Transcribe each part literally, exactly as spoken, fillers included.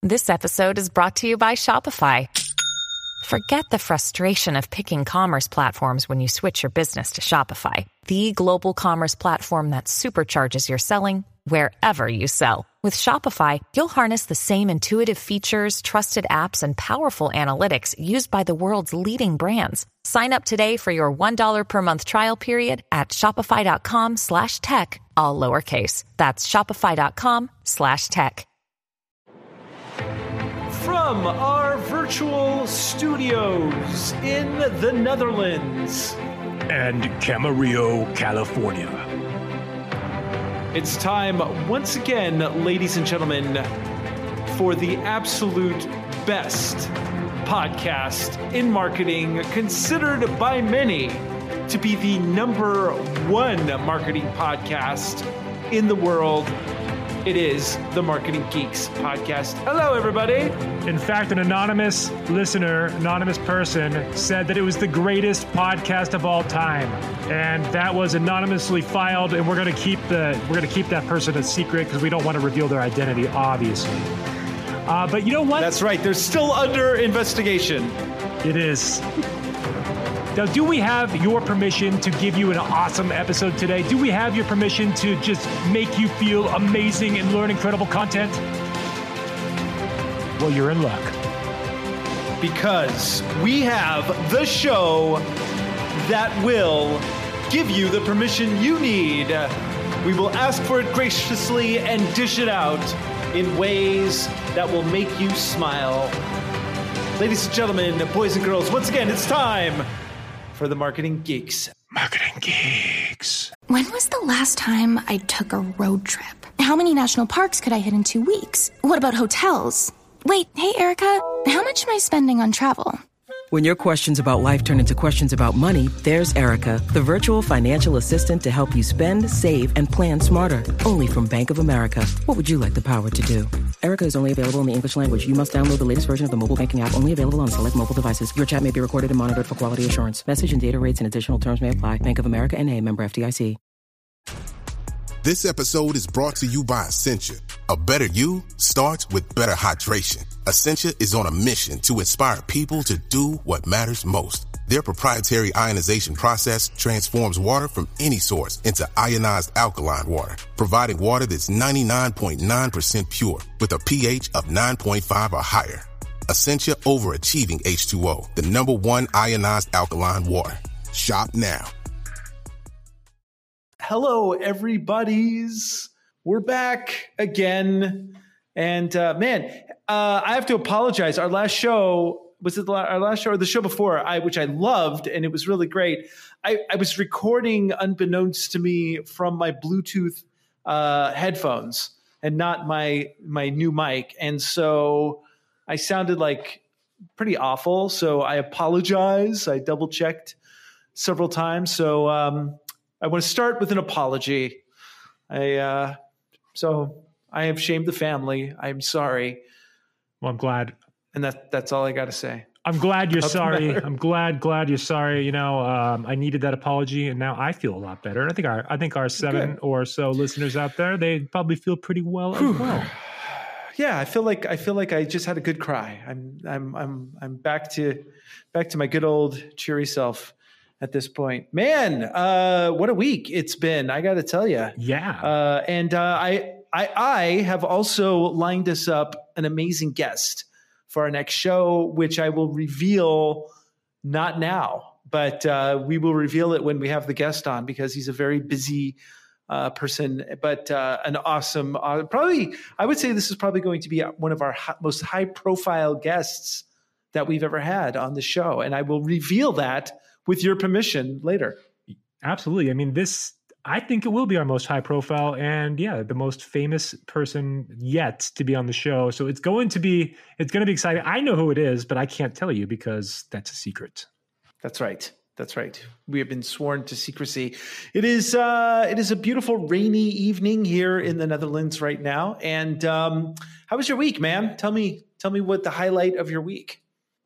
This episode is brought to you by Shopify. Forget the frustration of picking commerce platforms when you switch your business to Shopify, the global commerce platform that supercharges your selling wherever you sell. With Shopify, you'll harness the same intuitive features, trusted apps, and powerful analytics used by the world's leading brands. Sign up today for your one dollar per month trial period at shopify.com slash tech, all lowercase. That's shopify.com slash tech. From our virtual studios in the Netherlands and Camarillo, California, it's time once again, ladies and gentlemen, for the absolute best podcast in marketing, considered by many to be the number one marketing podcast in the world. It is the Marketing Geeks Podcast. Hello, everybody. In fact, an anonymous listener, anonymous person, said that it was the greatest podcast of all time, and that was anonymously filed. And we're going to keep the we're going to keep that person a secret because we don't want to reveal their identity, obviously. Uh, but you know what? That's right. They're still under investigation. It is. Now, do we have your permission to give you an awesome episode today? Do we have your permission to just make you feel amazing and learn incredible content? Well, you're in luck. Because we have the show that will give you the permission you need. We will ask for it graciously and dish it out in ways that will make you smile. Ladies and gentlemen, boys and girls, once again, it's time for the Marketing Geeks. Marketing Geeks. When was the last time I took a road trip? How many national parks could I hit in two weeks? What about hotels? Wait, hey, Erica, how much am I spending on travel? When your questions about life turn into questions about money, there's Erica, the virtual financial assistant to help you spend, save, and plan smarter. Only from Bank of America. What would you like the power to do? Erica is only available in the English language. You must download the latest version of the mobile banking app, only available on select mobile devices. Your chat may be recorded and monitored for quality assurance. Message and data rates and additional terms may apply. Bank of America N A, member F D I C. This episode is brought to you by Essentia. A better you starts with better hydration. Essentia is on a mission to inspire people to do what matters most. Their proprietary ionization process transforms water from any source into ionized alkaline water, providing water that's ninety-nine point nine percent pure with a pH of nine point five or higher. Essentia overachieving H two O, the number one ionized alkaline water. Shop now. Hello, everybody's. We're back again. And uh, man, uh, I have to apologize. Our last show, was it the, our last show or the show before, I, which I loved, and it was really great. I, I was recording unbeknownst to me from my Bluetooth uh, headphones and not my my new mic. And so I sounded like pretty awful. So I apologize. I double checked several times. So um, I want to start with an apology. I uh, so I have shamed the family. I'm sorry. Well, I'm glad. And that that's all I got to say. I'm glad you're sorry. I'm glad, glad you're sorry. You know, um, I needed that apology, and now I feel a lot better. And I think our, I think our seven Good. or so listeners out there, they probably feel pretty well as well. Yeah, I feel like I feel like I just had a good cry. I'm I'm I'm I'm back to back to my good old cheery self at this point. Man, uh, what a week it's been! I got to tell you. Yeah. Uh, and uh, I I I have also lined us up an amazing guest for our next show, which I will reveal not now, but uh, we will reveal it when we have the guest on, because he's a very busy uh, person, but uh, an awesome, uh, probably, I would say this is probably going to be one of our high, most high profile guests that we've ever had on the show. And I will reveal that with your permission later. Absolutely. I mean, this, I think it will be our most high profile and yeah, the most famous person yet to be on the show. So it's going to be, it's going to be exciting. I know who it is, but I can't tell you because that's a secret. That's right. That's right. We have been sworn to secrecy. It is, uh, it is a beautiful rainy evening here in the Netherlands right now. And um, how was your week, man? Tell me, tell me what the highlight of your week.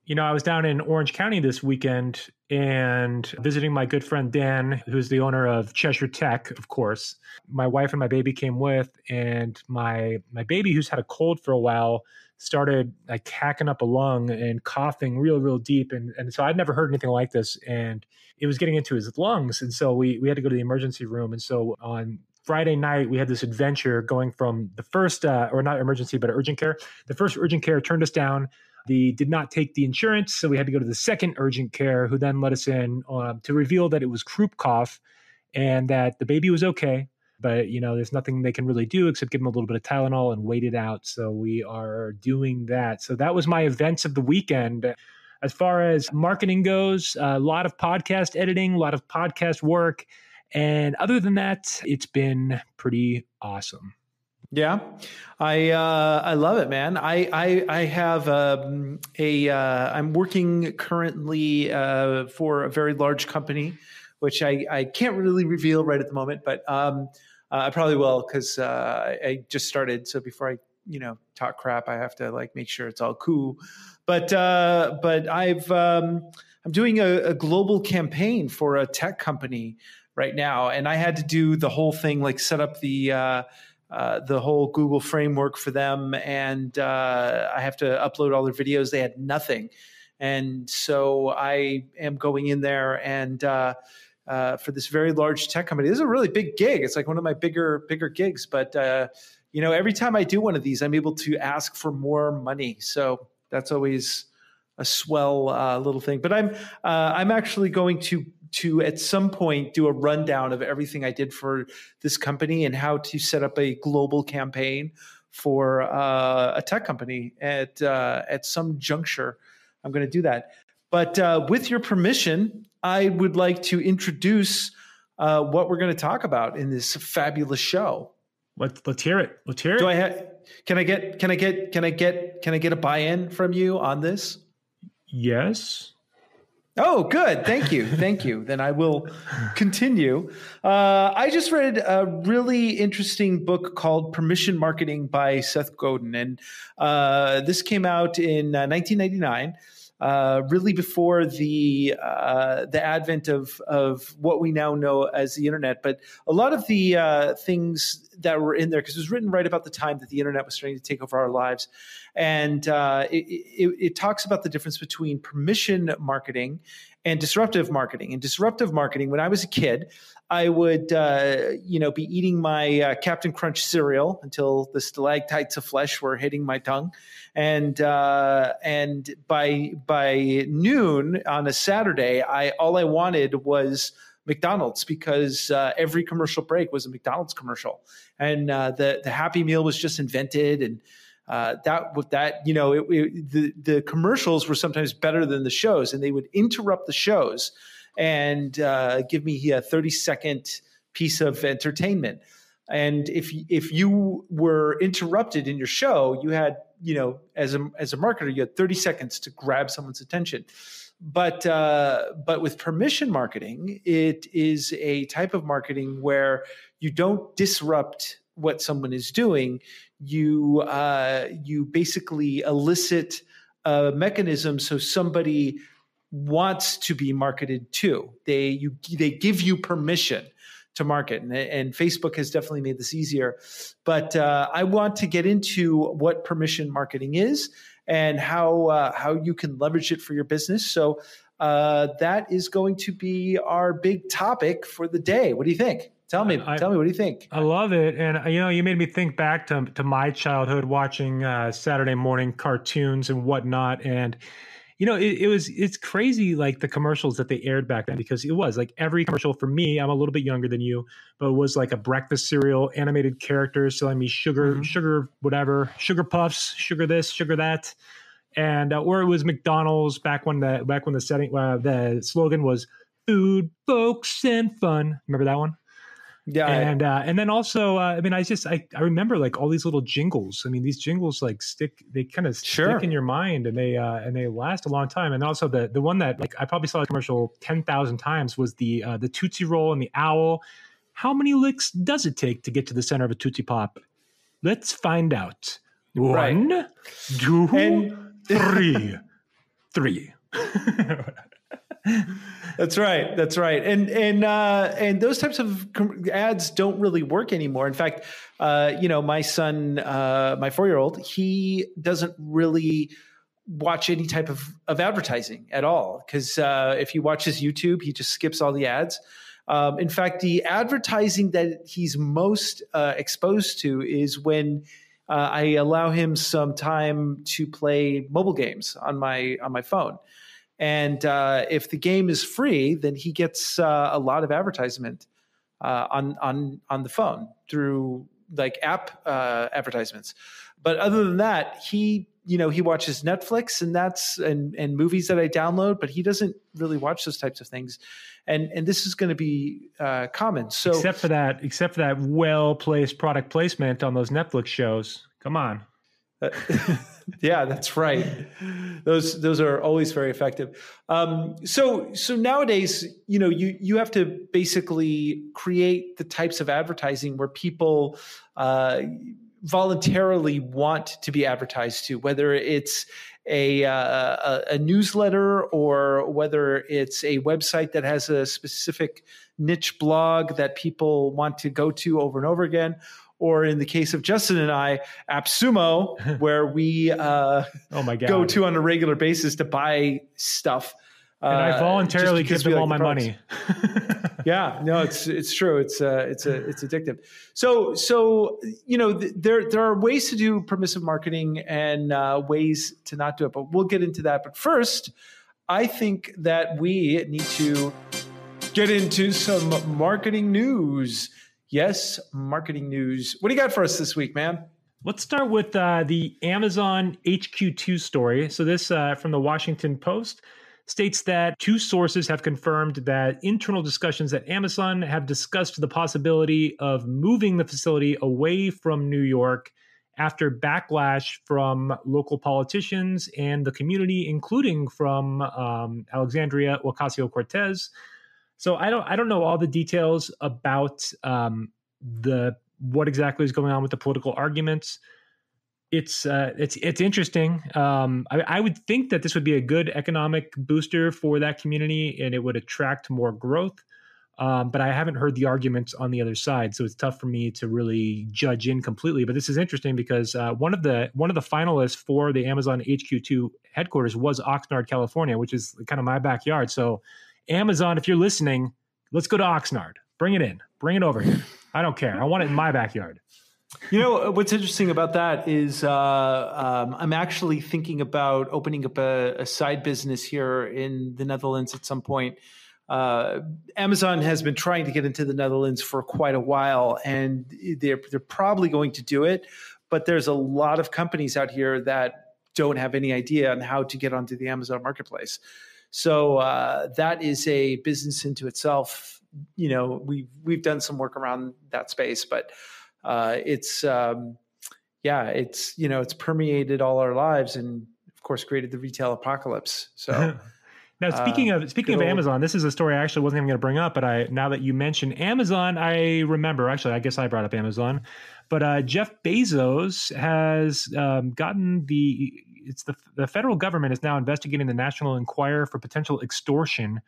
You know, I was down in Orange County this weekend and visiting my good friend Dan, who's the owner of Cheshire Tech, of course. My wife and my baby came with, and my my baby, who's had a cold for a while, started like hacking up a lung and coughing real, real deep. And, and so I'd never heard anything like this. And it was getting into his lungs. And so we, we had to go to the emergency room. And so on Friday night, we had this adventure going from the first, uh, or not emergency, but urgent care. The first urgent care turned us down. The did not take the insurance. So we had to go to the second urgent care, who then let us in um, to reveal that it was croup cough and that the baby was okay. But, you know, there's nothing they can really do except give them a little bit of Tylenol and wait it out. So we are doing that. So that was my events of the weekend. As far as marketing goes, a lot of podcast editing, a lot of podcast work. And other than that, it's been pretty awesome. Yeah, I uh, I love it, man. I I, I have um, a uh, I'm working currently uh, for a very large company, which I, I can't really reveal right at the moment, but um, uh, I probably will because uh, I just started. So before I you know talk crap, I have to like make sure it's all cool. But uh, but I've um, I'm doing a, a global campaign for a tech company right now, and I had to do the whole thing, like set up the uh, uh, the whole Google framework for them, and uh, I have to upload all their videos. They had nothing, and so I am going in there and uh, uh, for this very large tech company. This is a really big gig. It's like one of my bigger bigger gigs, but uh, you know, every time I do one of these, I'm able to ask for more money. So that's always a swell uh, little thing. But I'm uh, I'm actually going to. to at some point do a rundown of everything I did for this company and how to set up a global campaign for uh, a tech company at uh, at some juncture. I'm going to do that. But uh, with your permission, I would like to introduce uh, what we're going to talk about in this fabulous show. Let's let's hear it. Let's hear it. Do I have? Can I get? Can I get? Can I get? Can I get a buy-in from you on this? Yes. Oh, good. Thank you. Thank you. Then I will continue. Uh, I just read a really interesting book called Permission Marketing by Seth Godin. And uh, this came out in uh, nineteen ninety-nine, uh, really before the uh, the advent of, of what we now know as the internet. But a lot of the uh, things that were in there, because it was written right about the time that the internet was starting to take over our lives. And uh, it, it, it talks about the difference between permission marketing and disruptive marketing. And disruptive marketing, when I was a kid, I would, uh, you know, be eating my uh, Captain Crunch cereal until the stalactites of flesh were hitting my tongue, and uh, and by by noon on a Saturday, I all I wanted was McDonald's, because uh, every commercial break was a McDonald's commercial, and uh, the the Happy Meal was just invented, and uh, that with that you know it, it, the the commercials were sometimes better than the shows, and they would interrupt the shows and uh, give me a thirty second piece of entertainment. And if if you were interrupted in your show, you had you know as a as a marketer, you had thirty seconds to grab someone's attention. But uh, but with permission marketing, it is a type of marketing where you don't disrupt what someone is doing. You uh, you basically elicit a mechanism so somebody wants to be marketed to. They you they give you permission to market, and, and Facebook has definitely made this easier. But uh, I want to get into what permission marketing is and how uh, how you can leverage it for your business. So uh, that is going to be our big topic for the day. What do you think? Tell me, I, tell me, what do you think? I love it. And, you know, you made me think back to, to my childhood watching uh, Saturday morning cartoons and whatnot. And, you know, it, it was, it's crazy, like the commercials that they aired back then, because it was like every commercial for me, I'm a little bit younger than you, but it was like a breakfast cereal, animated characters selling me sugar, mm-hmm. sugar, whatever, sugar puffs, sugar this, sugar that. And, uh, or it was McDonald's back when the, back when the setting, uh, the slogan was food, folks, and fun. Remember that one? Yeah. And, uh, and then also, uh, I mean, I just, I, I remember like all these little jingles. I mean, these jingles like stick, they kind of sure. stick in your mind, and they, uh, and they last a long time. And also the, the one that like, I probably saw a commercial ten thousand times was the, uh, the Tootsie Roll and the owl. How many licks does it take to get to the center of a Tootsie Pop? Let's find out. One, right. two, and- three. three. That's right. That's right. And and uh, and those types of ads don't really work anymore. In fact, uh, you know, my son, uh, my four-year-old, he doesn't really watch any type of, of advertising at all. Because uh, if he watches YouTube, he just skips all the ads. Um, in fact, the advertising that he's most uh, exposed to is when uh, I allow him some time to play mobile games on my on my phone. And uh, if the game is free, then he gets uh, a lot of advertisement uh, on on on the phone through like app uh, advertisements. But other than that, he you know he watches Netflix and that's and and movies that I download, but he doesn't really watch those types of things. And and this is going to be uh, common. So except for that, except for that well placed product placement on those Netflix shows. Come on. Uh, yeah, that's right. Those those are always very effective. Um, so so nowadays, you know, you you have to basically create the types of advertising where people uh, voluntarily want to be advertised to, whether it's a, uh, a a newsletter or whether it's a website that has a specific niche blog that people want to go to over and over again. Or in the case of Justin and I, AppSumo, where we uh, oh my God. go to on a regular basis to buy stuff. And uh, I voluntarily give them like all the my money. Yeah, no, it's it's true. It's uh, it's a it's addictive. So so you know th- there there are ways to do permissive marketing and uh, ways to not do it, but we'll get into that. But first, I think that we need to get into some marketing news. Yes, marketing news. What do you got for us this week, man? Let's start with uh, the Amazon H Q two story. So this uh, from the Washington Post states that two sources have confirmed that internal discussions at Amazon have discussed the possibility of moving the facility away from New York after backlash from local politicians and the community, including from um, Alexandria Ocasio-Cortez. So I don't I don't know all the details about um, the what exactly is going on with the political arguments. It's uh, it's it's interesting. Um, I, I would think that this would be a good economic booster for that community, and it would attract more growth. Um, but I haven't heard the arguments on the other side, so it's tough for me to really judge in completely. But this is interesting because uh, one of the one of the finalists for the Amazon H Q two headquarters was Oxnard, California, which is kind of my backyard. So Amazon, if you're listening, let's go to Oxnard. Bring it in. Bring it over here. I don't care. I want it in my backyard. You know, what's interesting about that is uh, um, I'm actually thinking about opening up a, a side business here in the Netherlands at some point. Uh, Amazon has been trying to get into the Netherlands for quite a while, and they're, they're probably going to do it. But there's a lot of companies out here that don't have any idea on how to get onto the Amazon marketplace. So uh, that is a business into itself. You know, we've we've done some work around that space, but uh, it's um, yeah, it's you know, it's permeated all our lives, and of course, created the retail apocalypse. So now, speaking uh, of speaking of Amazon, this is a story I actually wasn't even going to bring up, but I now that you mention Amazon, I remember. Actually, I guess I brought up Amazon, but uh, Jeff Bezos has um, gotten the. It's the the federal government is now investigating the National Enquirer for potential extortion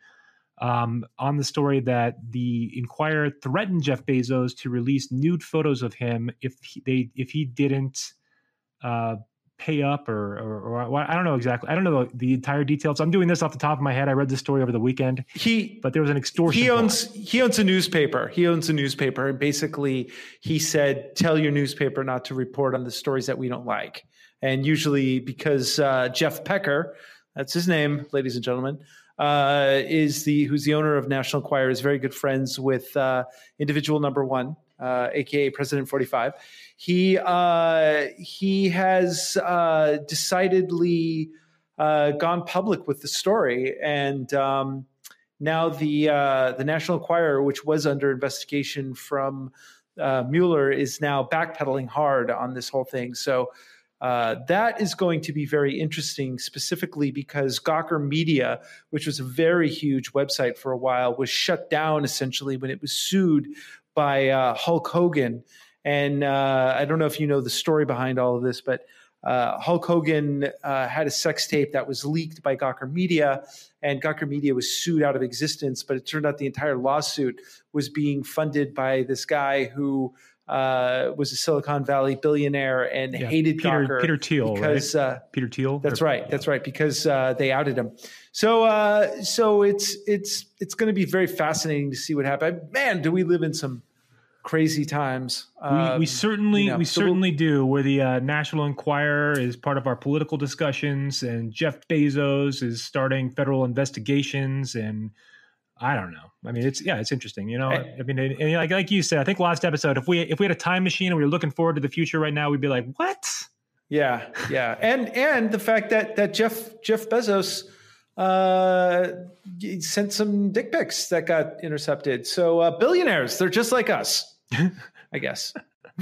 um, on the story that the Enquirer threatened Jeff Bezos to release nude photos of him if he, they if he didn't uh, pay up or, or or I don't know exactly. I don't know the entire details. I'm doing this off the top of my head. I read this story over the weekend. He but there was an extortion. He owns plot. he owns a newspaper. He owns a newspaper, and basically he said, "Tell your newspaper not to report on the stories that we don't like." And usually because uh, Jeff Pecker, that's his name, ladies and gentlemen, uh, is the who's the owner of National Enquirer, is very good friends with uh, individual number one, uh, A K A President forty-five. He uh, he has uh, decidedly uh, gone public with the story, and um, now the uh, the National Enquirer, which was under investigation from uh, Mueller, is now backpedaling hard on this whole thing. So. Uh, that is going to be very interesting, specifically because Gawker Media, which was a very huge website for a while, was shut down essentially when it was sued by uh, Hulk Hogan. And uh, I don't know if you know the story behind all of this, but uh, Hulk Hogan uh, had a sex tape that was leaked by Gawker Media, and Gawker Media was sued out of existence. But it turned out the entire lawsuit was being funded by this guy who uh, was a Silicon Valley billionaire and yeah, hated Peter, Gawker. Peter Thiel, because, right? Uh, Peter Thiel. That's or, right. Yeah. That's right. Because uh, they outed him. So, uh, so it's it's it's going to be very fascinating to see what happens. Man, do we live in some crazy times? Um, we, we certainly you know, we so certainly we'll, do. Where the uh, National Enquirer is part of our political discussions, and Jeff Bezos is starting federal investigations, and I don't know. I mean, it's yeah, it's interesting. You know, I, I mean, and, and like like you said, I think last episode, if we if we had a time machine and we were looking forward to the future right now, we'd be like, what? Yeah, yeah, and and the fact that that Jeff Jeff Bezos uh, sent some dick pics that got intercepted. So uh, billionaires, they're just like us, I guess.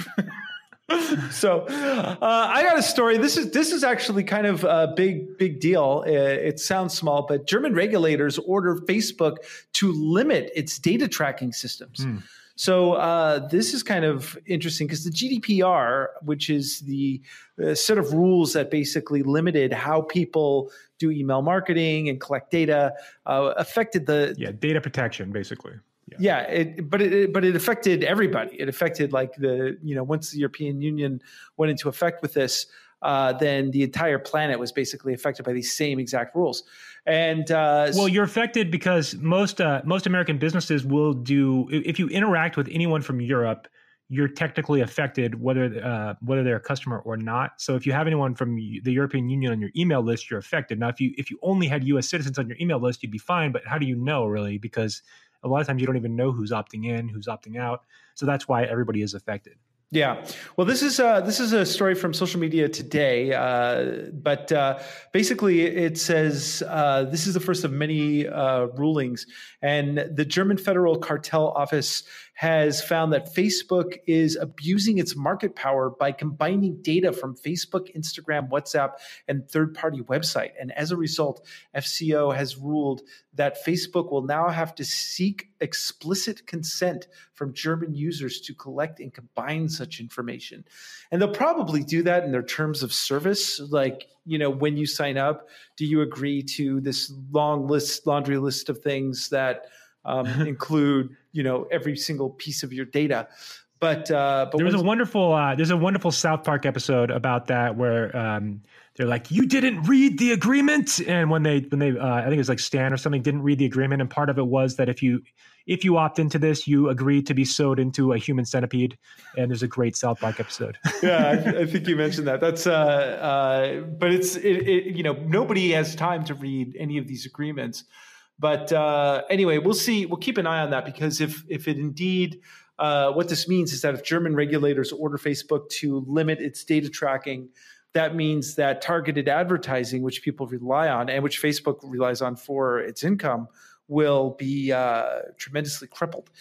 So uh, I got a story. This is this is actually kind of a big big deal. It, it sounds small, but German regulators order Facebook to limit its data tracking systems. Mm. So uh, this is kind of interesting because the G D P R, which is the uh, set of rules that basically limited how people do email marketing and collect data, uh, affected the yeah data protection basically. Yeah, yeah it, but it but it affected everybody. It affected like the you know once the European Union went into effect with this, uh, then the entire planet was basically affected by these same exact rules. And uh, well, you're affected because most uh, most American businesses will do if you interact with anyone from Europe, you're technically affected whether uh, whether they're a customer or not. So if you have anyone from the European Union on your email list, you're affected. Now, if you if you only had U S citizens on your email list, you'd be fine. But how do you know really? Because a lot of times you don't even know who's opting in, who's opting out. So that's why everybody is affected. Yeah. Well, this is uh, this is a story from Social Media Today, uh, but uh, basically it says uh, this is the first of many uh, rulings, and the German Federal Cartel Office has found that Facebook is abusing its market power by combining data from Facebook, Instagram, WhatsApp, and third-party website. And as a result, F C O has ruled that Facebook will now have to seek explicit consent from German users to collect and combine such information. And they'll probably do that in their terms of service. Like, you know, when you sign up, do you agree to this long list, laundry list of things that um, include, you know, every single piece of your data? But, uh, but there was a wonderful, uh, there's a wonderful South Park episode about that where um, they're like, you didn't read the agreement. And when they, when they, uh, I think it was like Stan or something, didn't read the agreement. And part of it was that if you, if you opt into this, you agree to be sewed into a human centipede. And there's a great South Park episode. Yeah, I, I think you mentioned that. That's, uh, uh, but it's, it, it, you know, nobody has time to read any of these agreements. But uh, anyway, we'll see. We'll keep an eye on that because if if it indeed, uh, what this means is that if German regulators order Facebook to limit its data tracking, that means that targeted advertising, which people rely on and which Facebook relies on for its income, will be uh, tremendously crippled.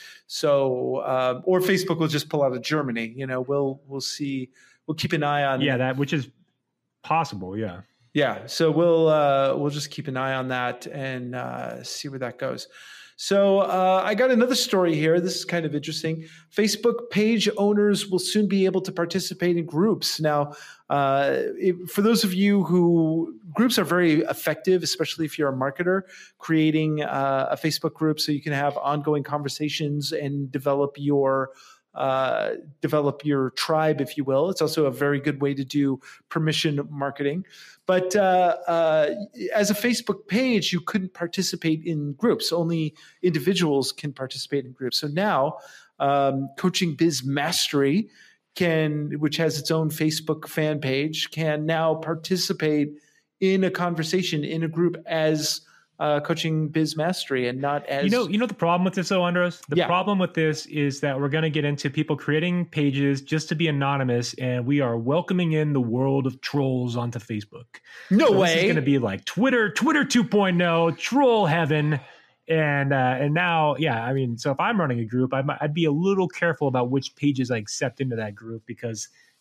So, uh, or Facebook will just pull out of Germany. You know, we'll we'll see. We'll keep an eye on. Yeah, that which is possible. Yeah. Yeah, so we'll uh, we'll just keep an eye on that and uh, see where that goes. So uh, I got another story here. This is kind of interesting. Facebook page owners will soon be able to participate in groups. Now, uh, it, for those of you who groups are very effective, especially if you're a marketer, creating uh, a Facebook group so you can have ongoing conversations and develop your uh, develop your tribe, if you will. It's also a very good way to do permission marketing. But uh, uh, as a Facebook page, you couldn't participate in groups. Only individuals can participate in groups. So now um, Coaching Biz Mastery, can, which has its own Facebook fan page, can now participate in a conversation in a group as Uh, Coaching Biz Mastery and not as you know you know the problem with this though, Andros? The yeah. problem with this is that we're going to get into people creating pages just to be anonymous, and we are welcoming in the world of trolls onto Facebook. No so way. This is going to be like Twitter Twitter two point oh, troll heaven. And uh, and now, yeah, I mean, so if I'm running a group, I'd, I'd be a little careful about which pages I accept into that group because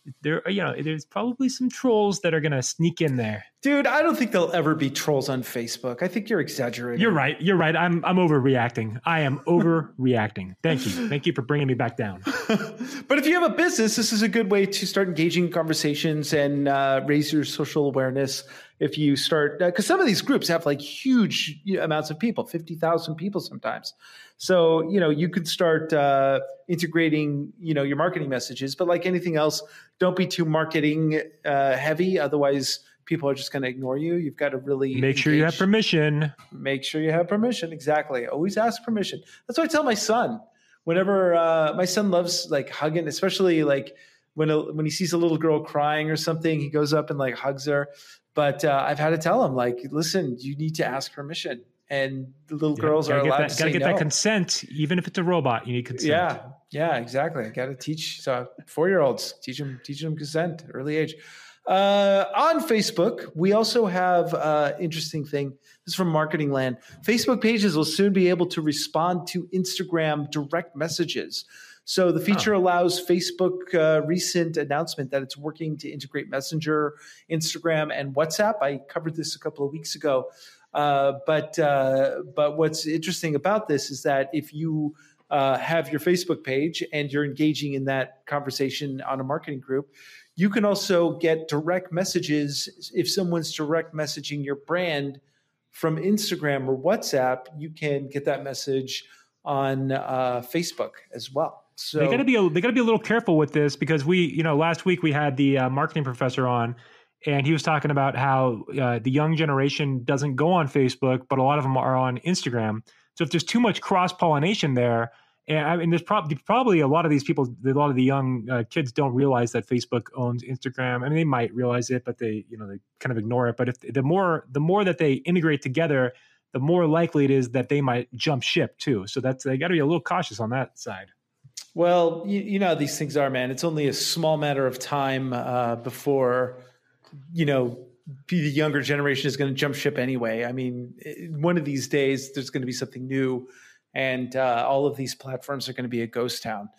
there, you know, there's probably some trolls that are going to sneak in there. Dude, I don't think there'll ever be trolls on Facebook. I think you're exaggerating. You're right. You're right. I'm I'm overreacting. I am overreacting. Thank you. Thank you for bringing me back down. But if you have a business, this is a good way to start engaging in conversations and uh, raise your social awareness. If you start, because uh, some of these groups have like huge amounts of people, fifty thousand people sometimes. So, you know, you could start uh, integrating, you know, your marketing messages. But like anything else, don't be too marketing uh, heavy. Otherwise, people are just going to ignore you. You've got to really make engage. Sure you have permission. Make sure you have permission. Exactly. Always ask permission. That's what I tell my son. Whenever uh, my son loves like hugging, especially like when a, when he sees a little girl crying or something, he goes up and like hugs her. But uh, I've had to tell him, like, listen, you need to ask permission. And the little yeah, girls are allowed that, to gotta say get no. that consent, even if it's a robot. You need consent. Yeah, yeah, exactly. I got to teach so four-year-olds, teach them, teach them consent, early age. Uh, on Facebook, we also have an uh, interesting thing. This is from Marketing Land. Facebook pages will soon be able to respond to Instagram direct messages. So the feature oh. allows Facebook uh, recent announcement that it's working to integrate Messenger, Instagram, and WhatsApp. I covered this a couple of weeks ago. Uh, but uh, but what's interesting about this is that if you uh, have your Facebook page and you're engaging in that conversation on a marketing group, you can also get direct messages. If someone's direct messaging your brand from Instagram or WhatsApp, you can get that message on uh, Facebook as well. So they got to be a, they got to be a little careful with this, because we, you know, last week we had the uh, marketing professor on, and he was talking about how uh, the young generation doesn't go on Facebook, but a lot of them are on Instagram. So if there's too much cross pollination there, and I mean, there's probably probably a lot of these people, a lot of the young uh, kids don't realize that Facebook owns Instagram. I mean, they might realize it, but they, you know, they kind of ignore it. But if the more the more that they integrate together, the more likely it is that they might jump ship too. So that's, they got to be a little cautious on that side. Well, you, you know how these things are, man. It's only a small matter of time uh, before, you know, the younger generation is going to jump ship anyway. I mean, one of these days, there's going to be something new, and uh, all of these platforms are going to be a ghost town.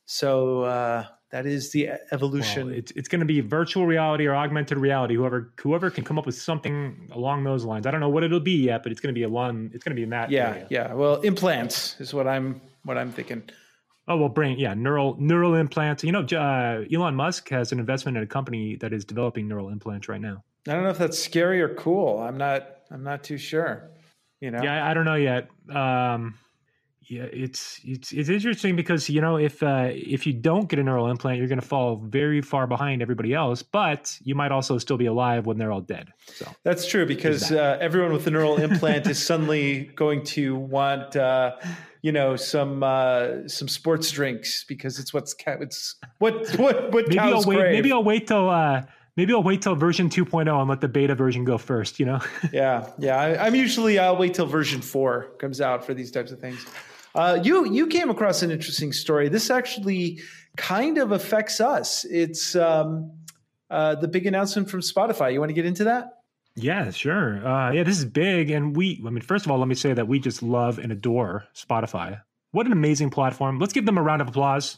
So uh, that is the evolution. Well, it's it's going to be virtual reality or augmented reality. Whoever whoever can come up with something along those lines. I don't know what it'll be yet, but it's going to be a long. It's going to be in that. Yeah, area. yeah. Well, implants is what I'm what I'm thinking. Oh, well, brain, yeah, neural neural implants. You know, uh, Elon Musk has an investment in a company that is developing neural implants right now. I don't know if that's scary or cool. I'm not. I'm not too sure. You know. Yeah, I, I don't know yet. Um, yeah, it's it's it's interesting because, you know, if uh, if you don't get a neural implant, you're going to fall very far behind everybody else. But you might also still be alive when they're all dead. So that's true, because that. uh, everyone with a neural implant is suddenly going to want. Uh, you know, some uh, some sports drinks, because it's what's it's what what what maybe cows I'll wait. crave. Maybe I'll wait till uh, maybe I'll wait till version two point oh and let the beta version go first. You know. yeah, yeah. I, I'm usually I'll wait till version four comes out for these types of things. Uh, you you came across an interesting story. This actually kind of affects us. It's um, uh, the big announcement from Spotify. You want to get into that? Yeah, sure. Uh, yeah, this is big. And we, I mean, first of all, let me say that we just love and adore Spotify. What an amazing platform. Let's give them a round of applause.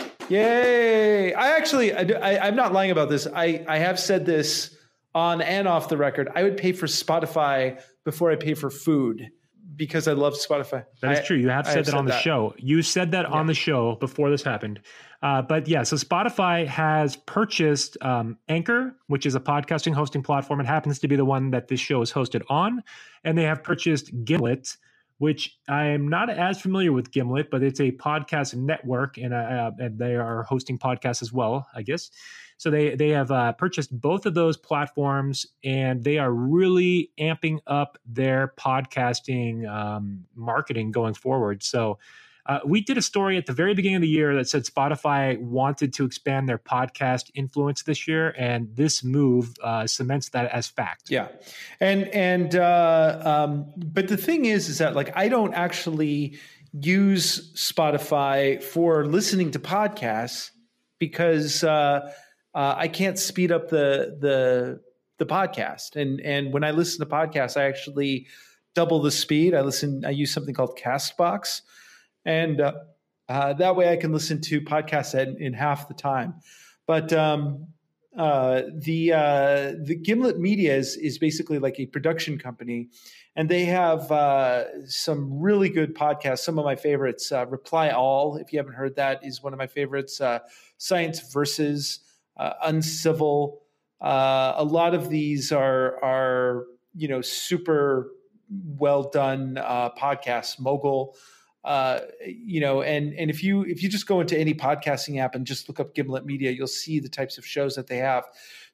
Yay. I actually, I, I, I'm not lying about this. I, I have said this on and off the record. I would pay for Spotify before I pay for food, because I love Spotify. That is I, true. You have said have that said on the that. show. You said that yeah. on the show before this happened. Uh, but yeah, so Spotify has purchased um, Anchor, which is a podcasting hosting platform. It happens to be the one that this show is hosted on. And they have purchased Gimlet, which I am not as familiar with Gimlet, but it's a podcast network, and, uh, and they are hosting podcasts as well, I guess. So they they have uh, purchased both of those platforms, and they are really amping up their podcasting um, marketing going forward. So uh, we did a story at the very beginning of the year that said Spotify wanted to expand their podcast influence this year, and this move uh, cements that as fact. Yeah, and and uh, um, but the thing is, is that like I don't actually use Spotify for listening to podcasts, because uh, uh, I can't speed up the the the podcast, and and when I listen to podcasts, I actually double the speed. I listen. I use something called Castbox. And uh, uh, that way I can listen to podcasts in, in half the time. But um, uh, the uh, the Gimlet Media is is basically like a production company, and they have uh, some really good podcasts. Some of my favorites, uh, Reply All, if you haven't heard that, is one of my favorites. Uh, Science Versus, uh, Uncivil. Uh, a lot of these are are you know super well done uh, podcasts. Mogul. Uh, you know, and and if you if you just go into any podcasting app and just look up Gimlet Media, you'll see the types of shows that they have.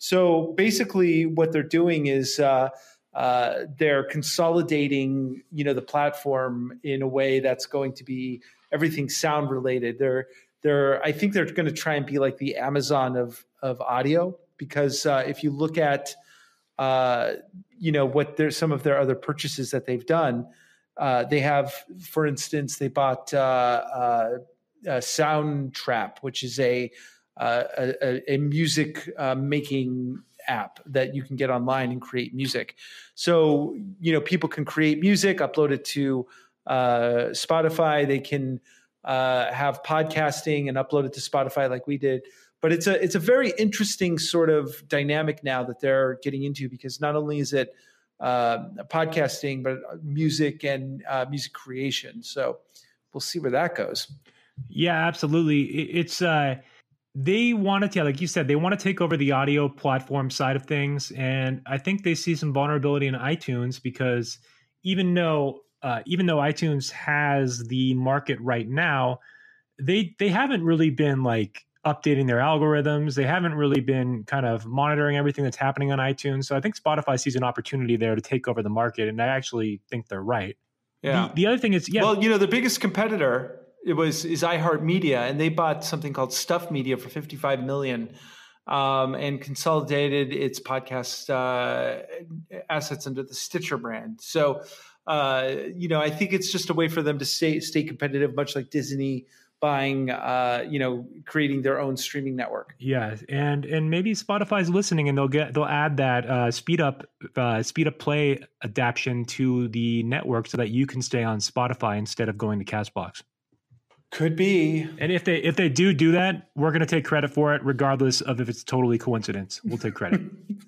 So basically, what they're doing is uh, uh, they're consolidating, you know, the platform in a way that's going to be everything sound related. They're they're I think they're going to try and be like the Amazon of of audio, because uh, if you look at uh, you know what there's some of their other purchases that they've done. Uh, they have, for instance, they bought uh, uh, uh, Soundtrap, which is a uh, a, a music uh, making app that you can get online and create music. So, you know, people can create music, upload it to uh, Spotify. They can uh, have podcasting and upload it to Spotify like we did. But it's a it's a very interesting sort of dynamic now that they're getting into, because not only is it Uh, podcasting, but music and uh, music creation. So we'll see where that goes. Yeah, absolutely. It's uh, they wanted to, like you said, they want to take over the audio platform side of things, and I think they see some vulnerability in iTunes, because even though uh, even though iTunes has the market right now, they they haven't really been like updating their algorithms. They haven't really been kind of monitoring everything that's happening on iTunes. So I think Spotify sees an opportunity there to take over the market, and I actually think they're right. Yeah. The, the other thing is, yeah. Well, you know, the biggest competitor it was is iHeartMedia, and they bought something called Stuff Media for fifty-five million dollars um, and consolidated its podcast uh, assets under the Stitcher brand. So, uh, you know, I think it's just a way for them to stay stay competitive, much like Disney buying, uh, you know, creating their own streaming network. Yeah, and and maybe Spotify's listening, and they'll get they'll add that uh, speed up uh, speed up play adaptation to the network so that you can stay on Spotify instead of going to Castbox. Could be. And if they if they do do that, we're going to take credit for it, regardless of if it's totally coincidence. We'll take credit.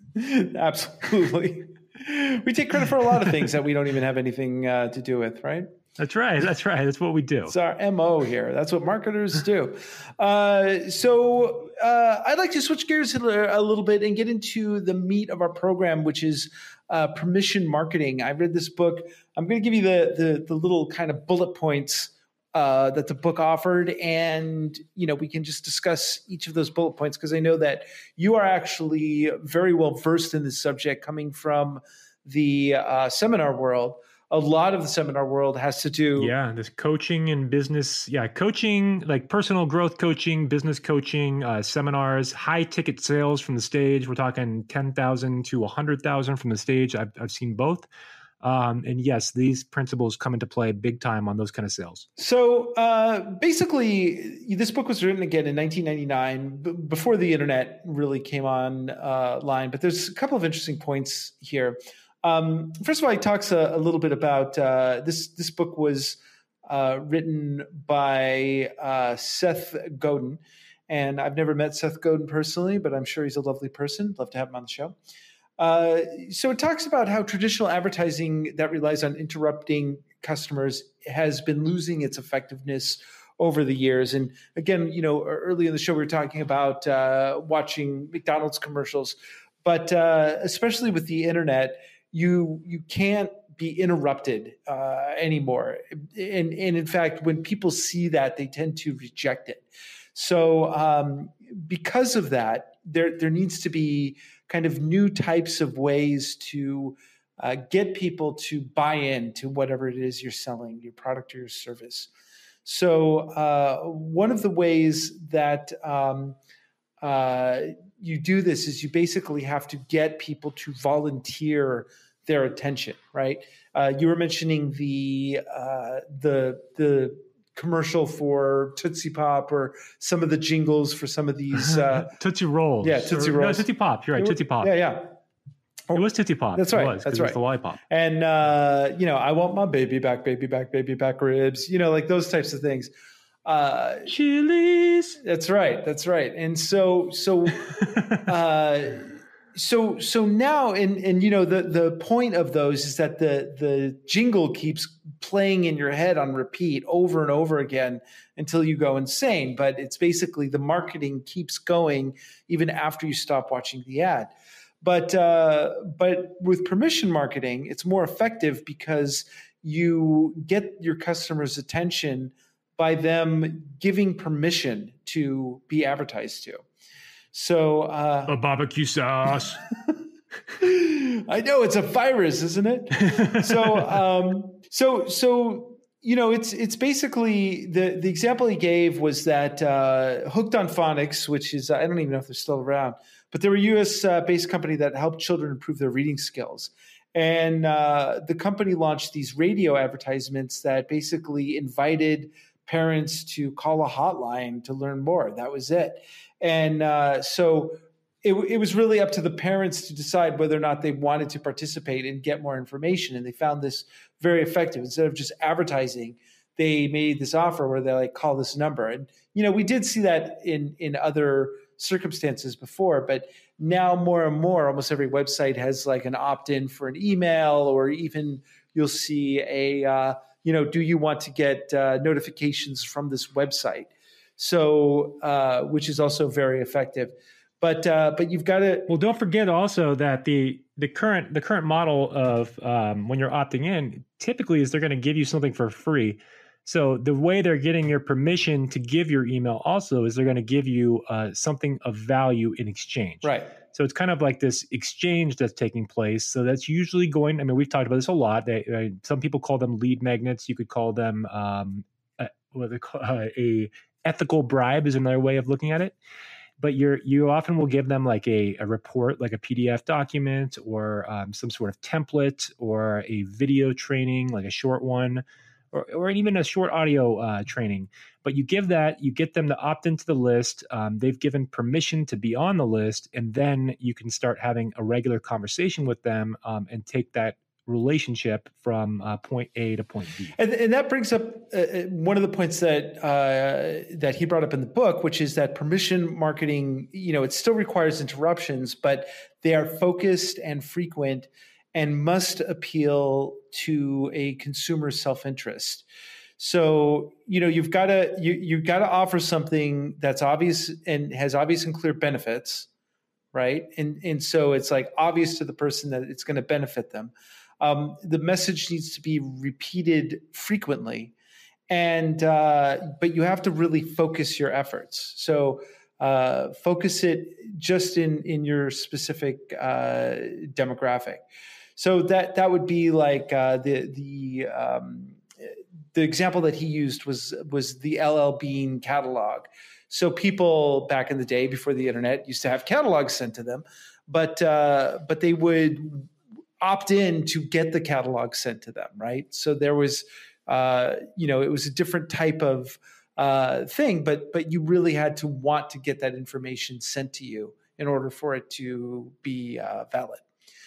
Absolutely. We take credit for a lot of things that we don't even have anything uh, to do with, right? That's right. That's right. That's what we do. It's our M O here. That's what marketers do. Uh, so uh, I'd like to switch gears a little bit and get into the meat of our program, which is uh, permission marketing. I read this book. I'm going to give you the, the the little kind of bullet points uh, that the book offered, and you know we can just discuss each of those bullet points, because I know that you are actually very well versed in this subject, coming from the uh, seminar world. A lot of the seminar world has to do. Yeah, this coaching and business. Yeah, coaching, like personal growth coaching, business coaching, uh, seminars, high ticket sales from the stage. We're talking ten thousand to one hundred thousand from the stage. I've, I've seen both. Um, and yes, these principles come into play big time on those kind of sales. So uh, basically, this book was written again in nineteen ninety-nine, b- before the internet really came on uh, line. But there's a couple of interesting points here. Um, first of all, he talks a, a little bit about uh, this. This book was uh, written by uh, Seth Godin, and I've never met Seth Godin personally, but I'm sure he's a lovely person. Love to have him on the show. Uh, so it talks about how traditional advertising that relies on interrupting customers has been losing its effectiveness over the years. And again, you know, early in the show, we were talking about uh, watching McDonald's commercials, but uh, especially with the internet, you you can't be interrupted uh, anymore. And, and in fact, when people see that, they tend to reject it. So um, because of that, there there needs to be kind of new types of ways to uh, get people to buy in to whatever it is you're selling, your product or your service. So uh, one of the ways that um, uh, you do this is you basically have to get people to volunteer their attention, right? Uh, you were mentioning the uh, the the commercial for Tootsie Pop, or some of the jingles for some of these uh, Tootsie Rolls. Yeah, Tootsie or, Rolls. No, Tootsie Pop. You're right, Tootsie Pop. Yeah, yeah. It was Tootsie Pop. That's right. It was, That's it right. was the lollipop. And uh, you know, I want my baby back, baby back, baby back ribs. You know, like those types of things. Uh, Chili's. That's right. That's right. And so, so, uh, so, so now, and and you know, the the point of those is that the the jingle keeps playing in your head on repeat over and over again until you go insane. But it's basically the marketing keeps going even after you stop watching the ad. But uh, but with permission marketing, it's more effective because you get your customers' attention by them giving permission to be advertised to. So uh, a barbecue sauce. I know it's a virus, isn't it? so um, so so you know, it's it's basically the the example he gave was that uh, Hooked on Phonics, which is I don't even know if they're still around, but they're a U S uh, based company that helped children improve their reading skills. And uh, the company launched these radio advertisements that basically invited parents to call a hotline to learn more. That was it. And uh, so it, it was really up to the parents to decide whether or not they wanted to participate and get more information. And they found this very effective. Instead of just advertising, they made this offer where they like, call this number. And, you know, we did see that in, in other circumstances before, but now more and more, almost every website has like an opt-in for an email, or even you'll see a, uh, you know, do you want to get uh, notifications from this website? So, uh, which is also very effective. But uh, but you've got to well. Don't forget also that the the current the current model of um, when you're opting in typically is they're going to give you something for free. So the way they're getting your permission to give your email also is they're going to give you uh, something of value in exchange. Right. So it's kind of like this exchange that's taking place. So that's usually going. I mean, we've talked about this a lot. They, uh, some people call them lead magnets. You could call them um, a, what they call, uh, a ethical bribe is another way of looking at it. But you're you often will give them like a, a report, like a P D F document, or um, some sort of template, or a video training, like a short one, or, or even a short audio uh, training. But you give that, you get them to opt into the list. Um, they've given permission to be on the list, and then you can start having a regular conversation with them um, and take that relationship from uh, point A to point B. And, and that brings up uh, one of the points that uh, that he brought up in the book, which is that permission marketing, you know, it still requires interruptions, but they are focused and frequent and must appeal to a consumer's self-interest. So, you know, you've got to you you've got to offer something that's obvious and has obvious and clear benefits, right? And and so it's like obvious to the person that it's going to benefit them. Um, the message needs to be repeated frequently, and uh, but you have to really focus your efforts. So uh, focus it just in in your specific uh, demographic. So that that would be like uh, the the um, the example that he used was was the L L Bean catalog. So people back in the day before the internet used to have catalogs sent to them, but uh, but they would opt in to get the catalog sent to them, right? So there was, uh, you know, it was a different type of uh, thing, but but you really had to want to get that information sent to you in order for it to be uh, valid.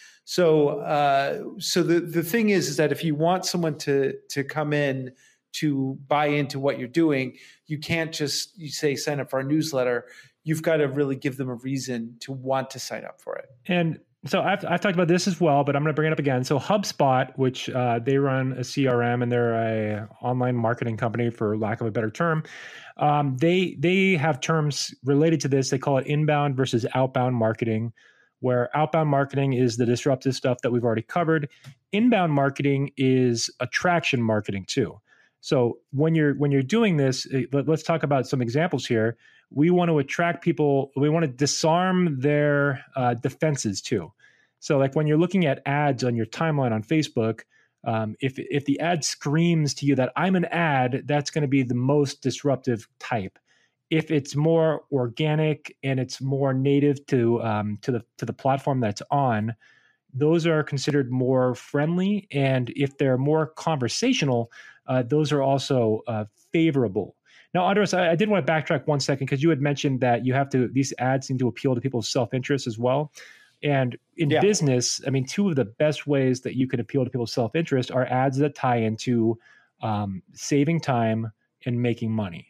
So uh, so the the thing is, is that if you want someone to to come in to buy into what you're doing, you can't just you say sign up for our newsletter. You've got to really give them a reason to want to sign up for it. And so I've, I've talked about this as well, but I'm going to bring it up again. So HubSpot, which uh, they run a C R M and they're a online marketing company, for lack of a better term, um, they they have terms related to this. They call it inbound versus outbound marketing, where outbound marketing is the disruptive stuff that we've already covered. Inbound marketing is attraction marketing too. So when you're when you're doing this, let, let's talk about some examples here. We want to attract people. We want to disarm their uh, defenses too. So like when you're looking at ads on your timeline on Facebook, um, if if the ad screams to you that I'm an ad, that's going to be the most disruptive type. If it's more organic and it's more native to um, to the to the platform that's on, those are considered more friendly. And if they're more conversational, uh, those are also uh, favorable. Now, Andres, I, I did want to backtrack one second because you had mentioned that you have to, these ads need to appeal to people's self-interest as well. And in yeah. business, I mean, two of the best ways that you can appeal to people's self-interest are ads that tie into um, saving time and making money.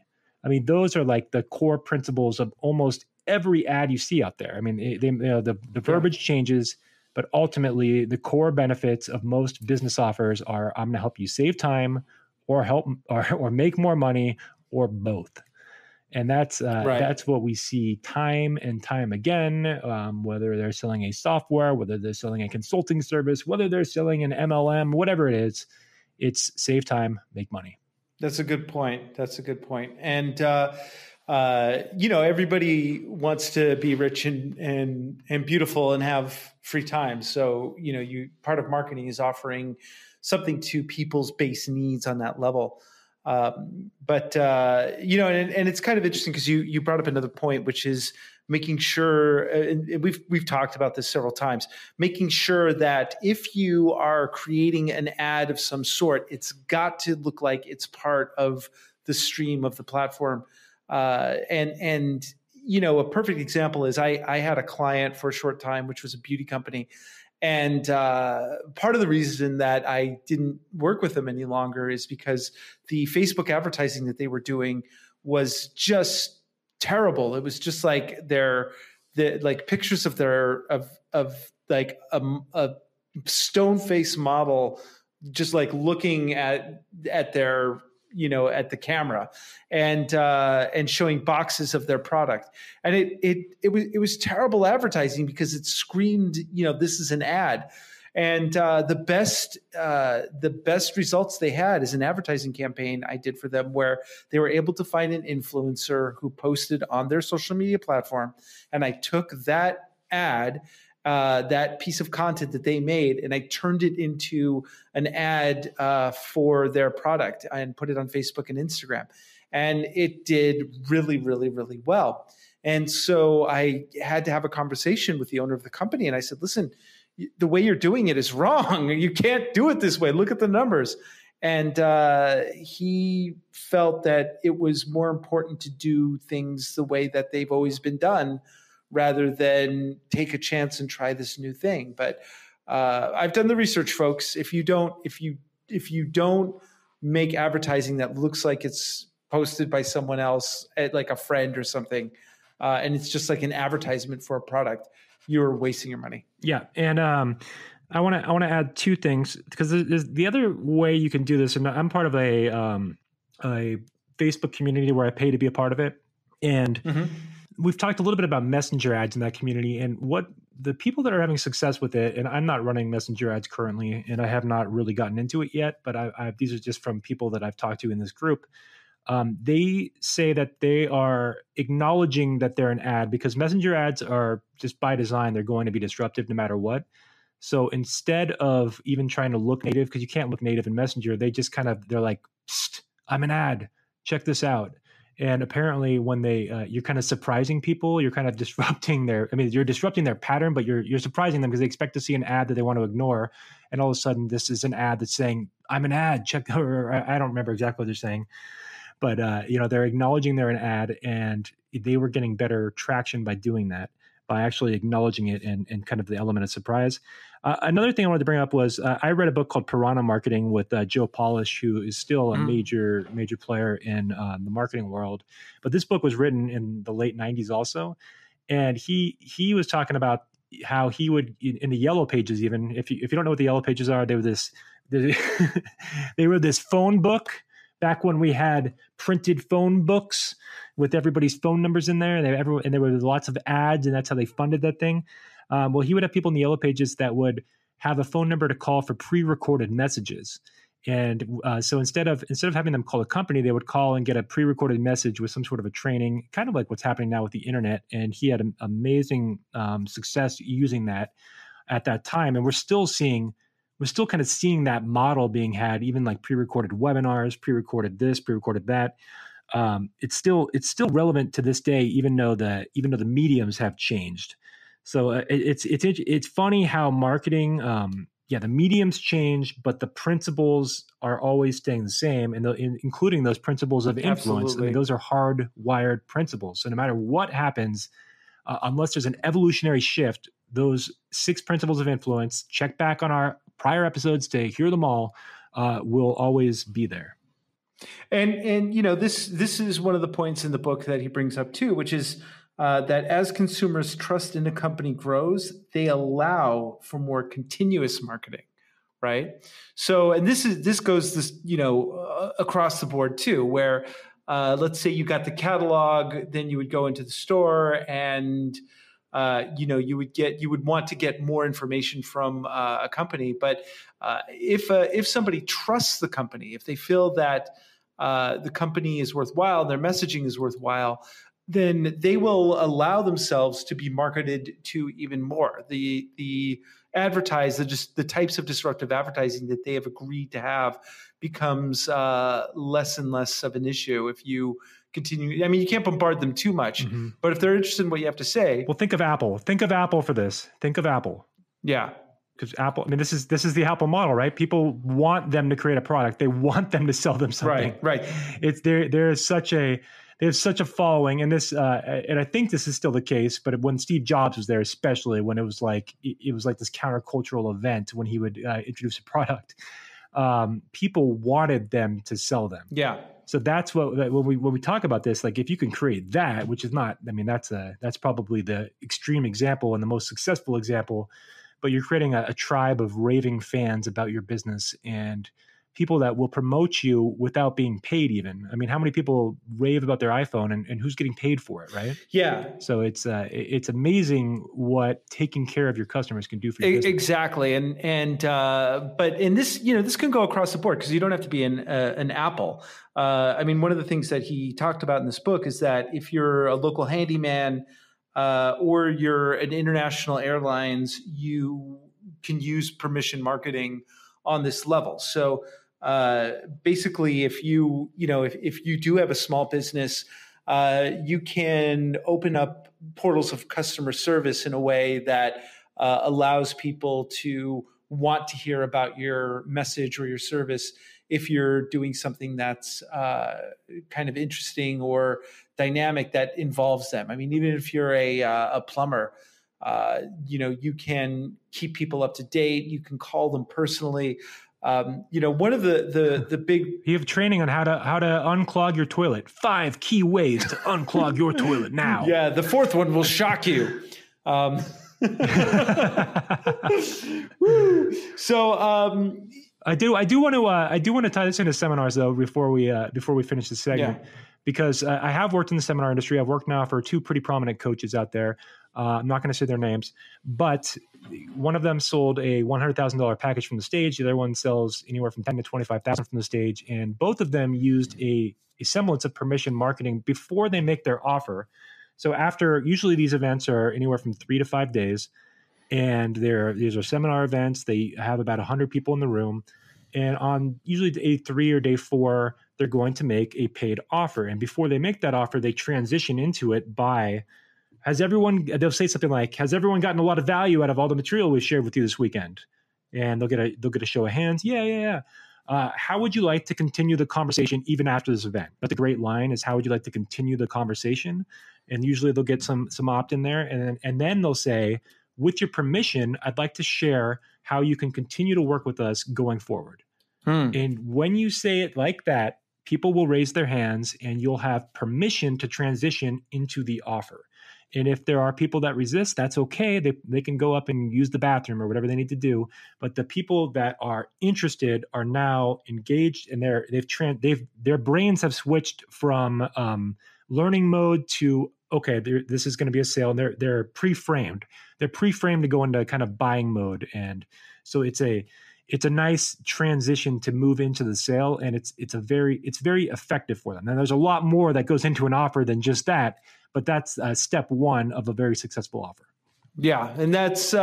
I mean, those are like the core principles of almost every ad you see out there. I mean, they, they, you know, the, the verbiage yeah. changes, but ultimately the core benefits of most business offers are I'm going to help you save time or help or, or make more money or both. And that's uh, right. that's what we see time and time again, um, whether they're selling a software, whether they're selling a consulting service, whether they're selling an M L M, whatever it is, it's save time, make money. That's a good point. That's a good point. And, uh, uh, you know, everybody wants to be rich and, and, and beautiful and have free time. So, you know, you part of marketing is offering something to people's base needs on that level. Um, but, uh, you know, and, and it's kind of interesting because you, you brought up another point, which is making sure, and we've, we've talked about this several times, making sure that if you are creating an ad of some sort, it's got to look like it's part of the stream of the platform. Uh, and, and, you know, a perfect example is I, I had a client for a short time, which was a beauty company. And uh, part of the reason that I didn't work with them any longer is because the Facebook advertising that they were doing was just terrible. It was just like their, the like pictures of their of of like a, a stone face model, just like looking at at their you know at the camera and uh, and showing boxes of their product, and it it it was it was terrible advertising because it screamed you know this is an ad. And uh, the best uh, the best results they had is an advertising campaign I did for them where they were able to find an influencer who posted on their social media platform. And I took that ad, uh, that piece of content that they made, and I turned it into an ad uh, for their product and put it on Facebook and Instagram. And it did really, really, really well. And so I had to have a conversation with the owner of the company. And I said, listen, the way you're doing it is wrong. You can't do it this way. Look at the numbers. And uh, he felt that it was more important to do things the way that they've always been done rather than take a chance and try this new thing. But uh, I've done the research, folks. If you don't, if you, if you don't make advertising that looks like it's posted by someone else, like a friend or something, uh, and it's just like an advertisement for a product, you're wasting your money. Yeah. And um, I want to I want to add two things because the other way you can do this, and I'm part of a um, a Facebook community where I pay to be a part of it. And mm-hmm. we've talked a little bit about messenger ads in that community and what the people that are having success with it. And I'm not running messenger ads currently, and I have not really gotten into it yet, but I, I these are just from people that I've talked to in this group. Um, they say that they are acknowledging that they're an ad because messenger ads are just by design, they're going to be disruptive no matter what. So instead of even trying to look native, because you can't look native in Messenger, they just kind of, they're like, I'm an ad, check this out. And apparently when they, uh, you're kind of surprising people, you're kind of disrupting their, I mean, you're disrupting their pattern, but you're you're surprising them because they expect to see an ad that they want to ignore. And all of a sudden this is an ad that's saying, I'm an ad, check, or I don't remember exactly what they're saying. But, uh, you know, they're acknowledging they're an ad, and they were getting better traction by doing that, by actually acknowledging it and, and kind of the element of surprise. Uh, another thing I wanted to bring up was uh, I read a book called Piranha Marketing with uh, Joe Polish, who is still a mm. major, major player in uh, the marketing world. But this book was written in the late nineties also. And he he was talking about how he would, in, in the Yellow Pages even, if you, if you don't know what the Yellow Pages are, they were this, they, they were this phone book. Back when we had printed phone books with everybody's phone numbers in there, and, they, everyone, and there were lots of ads, and that's how they funded that thing. Um, well, he would have people in the Yellow Pages that would have a phone number to call for pre-recorded messages. And uh, so instead of instead of having them call a company, they would call and get a pre-recorded message with some sort of a training, kind of like what's happening now with the internet. And he had an amazing um, success using that at that time. And we're still seeing We're still kind of seeing that model being had, even like pre-recorded webinars, pre-recorded this, pre-recorded that. Um, it's still it's still relevant to this day, even though the even though the mediums have changed. So uh, it, it's it's it's funny how marketing, um, yeah, the mediums change, but the principles are always staying the same, and the, in, including those principles of influence. Absolutely. I mean, those are hardwired principles. So no matter what happens, uh, unless there's an evolutionary shift, those six principles of influence, check back on our prior episodes to hear them all, uh, will always be there. And and you know this this is one of the points in the book that he brings up too, which is uh, that as consumers' trust in a company grows, they allow for more continuous marketing, right? So, and this is this goes this you know uh, across the board too, where uh, let's say you got the catalog, then you would go into the store and uh, you know you would get you would want to get more information from uh, a company, but uh, if uh, if somebody trusts the company, if they feel that uh, the company is worthwhile, their messaging is worthwhile, then they will allow themselves to be marketed to even more. The the advertise the just the types of disruptive advertising that they have agreed to have becomes uh, less and less of an issue if you continue. I mean, you can't bombard them too much, mm-hmm. but if they're interested in what you have to say, well, think of Apple. Think of Apple for this. Think of Apple. Yeah. Because Apple, I mean, this is this is the Apple model, right? People want them to create a product. They want them to sell them something. Right, right. It's there. There is such a they have such a following, and this, uh, and I think this is still the case. But when Steve Jobs was there, especially when it was like it was like this countercultural event when he would uh, introduce a product, um, people wanted them to sell them. Yeah. So that's what when we when we talk about this, like if you can create that, which is not, I mean, that's a that's probably the extreme example and the most successful example. But you're creating a, a tribe of raving fans about your business and people that will promote you without being paid even. I mean, how many people rave about their iPhone and, and who's getting paid for it, right? Yeah. So it's uh, it's amazing what taking care of your customers can do for your business. Exactly. And, and uh, but in this, you know, this can go across the board because you don't have to be an, uh, an Apple. Uh, I mean, one of the things that he talked about in this book is that if you're a local handyman, Uh, or you're an international airlines, you can use permission marketing on this level. So uh, basically, if you you know if, if you do have a small business, uh, you can open up portals of customer service in a way that uh, allows people to want to hear about your message or your service if you're doing something that's uh, kind of interesting or dynamic that involves them. I mean, even if you're a, uh, a plumber, uh, you know, you can keep people up to date. You can call them personally. Um, you know, one of the the the big you have training on how to how to unclog your toilet. Five key ways to unclog your toilet now. Yeah, the fourth one will shock you. Um, so. Um, I do. I do want to. Uh, I do want to tie this into seminars, though, before we uh, before we finish this segment, yeah. because uh, I have worked in the seminar industry. I've worked now for two pretty prominent coaches out there. Uh, I'm not going to say their names, but one of them sold a one hundred thousand dollars package from the stage. The other one sells anywhere from ten to twenty-five thousand from the stage, and both of them used a, a semblance of permission marketing before they make their offer. So after, usually these events are anywhere from three to five days. And they're, these are seminar events. They have about one hundred people in the room. And on usually day three or day four, they're going to make a paid offer. And before they make that offer, they transition into it by, has everyone, they'll say something like, has everyone gotten a lot of value out of all the material we shared with you this weekend? And they'll get a, they'll get a show of hands. Yeah, yeah, yeah. Uh, how would you like to continue the conversation even after this event? That's a great line, is how would you like to continue the conversation? And usually they'll get some, some opt-in there. And, and then they'll say, with your permission, I'd like to share how you can continue to work with us going forward. Hmm. And when you say it like that, people will raise their hands and you'll have permission to transition into the offer. And if there are people that resist, that's okay. They they can go up and use the bathroom or whatever they need to do. But the people that are interested are now engaged, and they're they've tra- they've their brains have switched from um, learning mode to, okay, this is going to be a sale, and they're they're pre-framed. They're pre-framed to go into kind of buying mode, and so it's a it's a nice transition to move into the sale, and it's it's a very it's very effective for them. And there's a lot more that goes into an offer than just that, but that's uh, step one of a very successful offer. Yeah, and that's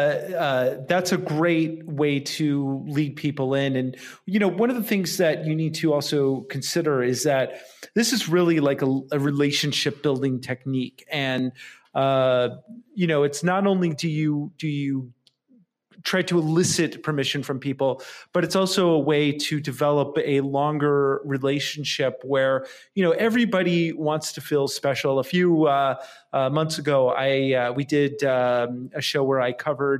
uh, uh, that's a great way to lead people in. And you know, one of the things that you need to also consider is that this is really like a, a relationship building technique. And uh, you know, it's not only do you do you try to elicit permission from people, but it's also a way to develop a longer relationship where, you know, everybody wants to feel special. A few uh, uh, months ago, I uh, we did um, a show where I covered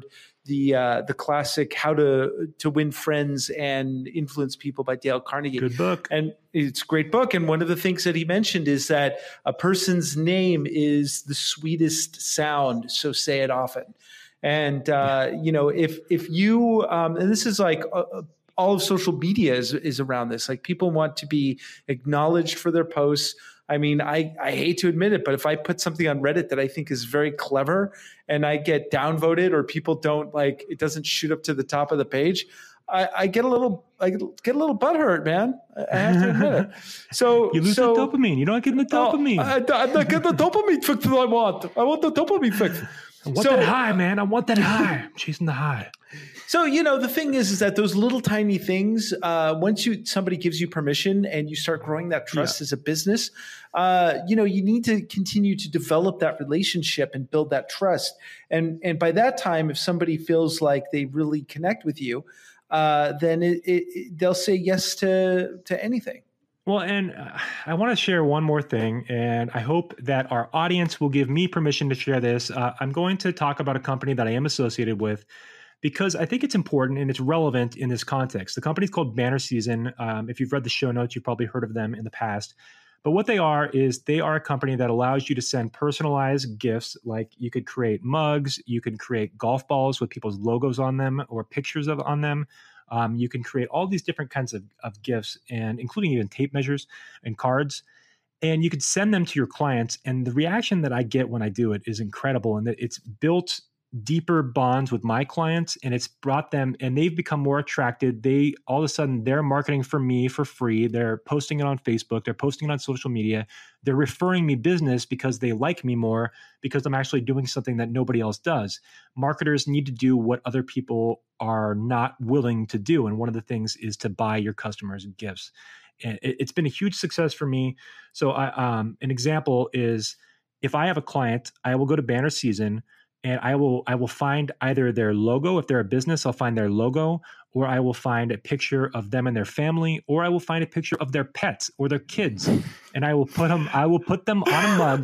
the uh, the classic How to to Win Friends and Influence People by Dale Carnegie. Good book. And it's a great book. And one of the things that he mentioned is that a person's name is the sweetest sound, so say it often. And, uh, you know, if if you um, – and this is like uh, – all of social media is, is around this. Like people want to be acknowledged for their posts. I mean, I, I hate to admit it, but if I put something on Reddit that I think is very clever and I get downvoted or people don't like, it doesn't shoot up to the top of the page, I, I get a little, I get a little butthurt, man. I have to admit it. So you lose so, the dopamine. You're not getting the dopamine. Oh, I, I'm not getting the dopamine fix that I want. I want the dopamine fix. I want so, that high, man. I want that high. I'm chasing the high. So, you know, the thing is, is that those little tiny things, uh, once you somebody gives you permission and you start growing that trust yeah. as a business, uh, you know, you need to continue to develop that relationship and build that trust. And and by that time, if somebody feels like they really connect with you, uh, then it, it, it, they'll say yes to to anything. Well, and uh, I want to share one more thing, and I hope that our audience will give me permission to share this. Uh, I'm going to talk about a company that I am associated with, because I think it's important and it's relevant in this context. The company is called Banner Season. Um, if you've read the show notes, you've probably heard of them in the past. But what they are is they are a company that allows you to send personalized gifts. Like you could create mugs, you can create golf balls with people's logos on them or pictures of on them. Um, you can create all these different kinds of, of gifts, and including even tape measures and cards. And you could send them to your clients. And the reaction that I get when I do it is incredible, and that it's built deeper bonds with my clients, and it's brought them, and they've become more attracted. They all of a sudden they're marketing for me for free. They're posting it on Facebook. They're posting it on social media. They're referring me business because they like me more, because I'm actually doing something that nobody else does. Marketers need to do what other people are not willing to do. And one of the things is to buy your customers gifts. And it, it's been a huge success for me. So I, um, an example is if I have a client, I will go to Banner Season, and I will I will find either their logo. If they're a business, I'll find their logo, or I will find a picture of them and their family, or I will find a picture of their pets or their kids, and I will put them I will put them on a mug.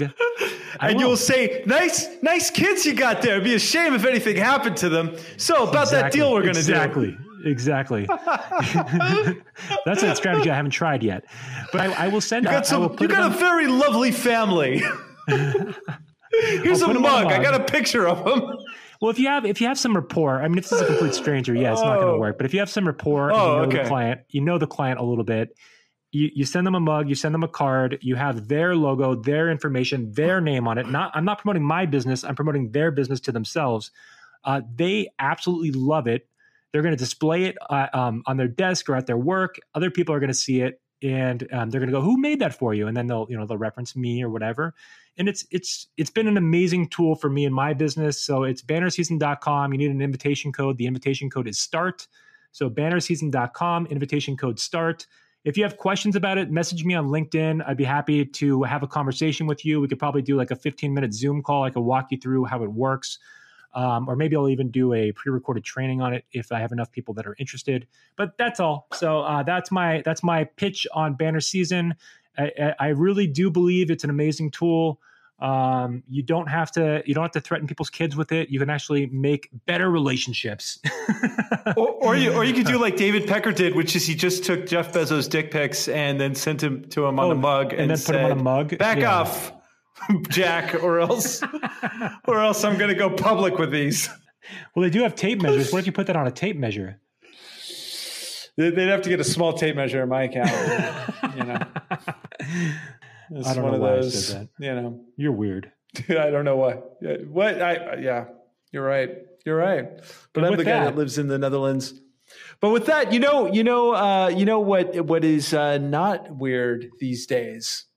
I and will. You'll say, "Nice, nice kids you got there. It'd be a shame if anything happened to them." So about exactly. that deal we're going to exactly. do. Exactly. That's a strategy I haven't tried yet, but I, I will send. You got, some, you got a very lovely family. Here's a mug. a mug. I got a picture of him. Well, if you have if you have some rapport, I mean, if this is a complete stranger, yeah, it's oh. not going to work. But if you have some rapport, and oh, you know okay. the client, you know the client a little bit. You you send them a mug, you send them a card, you have their logo, their information, their name on it. Not I'm not promoting my business. I'm promoting their business to themselves. Uh, they absolutely love it. They're going to display it uh, um, on their desk or at their work. Other people are going to see it, and um, they're going to go, "Who made that for you?" And then they'll you know they'll reference me or whatever. And it's it's it's been an amazing tool for me in my business. So it's banner season dot com. You need an invitation code. The invitation code is START. So banner season dot com, invitation code START. If you have questions about it, message me on LinkedIn. I'd be happy to have a conversation with you. We could probably do like a fifteen minute Zoom call. I could walk you through how it works. Um, or maybe I'll even do a pre-recorded training on it if I have enough people that are interested. But that's all. So uh, that's my that's my pitch on Banner Season. I, I really do believe it's an amazing tool. Um, you don't have to you don't have to threaten people's kids with it. You can actually make better relationships. or, or you or you could do like David Pecker did, which is he just took Jeff Bezos' dick pics and then sent him to him on oh, a mug and, and then said, put him on a mug. Back yeah. off, Jack, or else or else I'm going to go public with these. Well, they do have tape measures. What if you put that on a tape measure? They'd have to get a small tape measure in my account. You know. It's I don't one know of why those, I said that. You know, you're weird. I don't know why. What? I yeah, you're right. You're right. But and I'm the guy that, that lives in the Netherlands. But with that, you know, you know, uh, you know what? What is uh, not weird these days?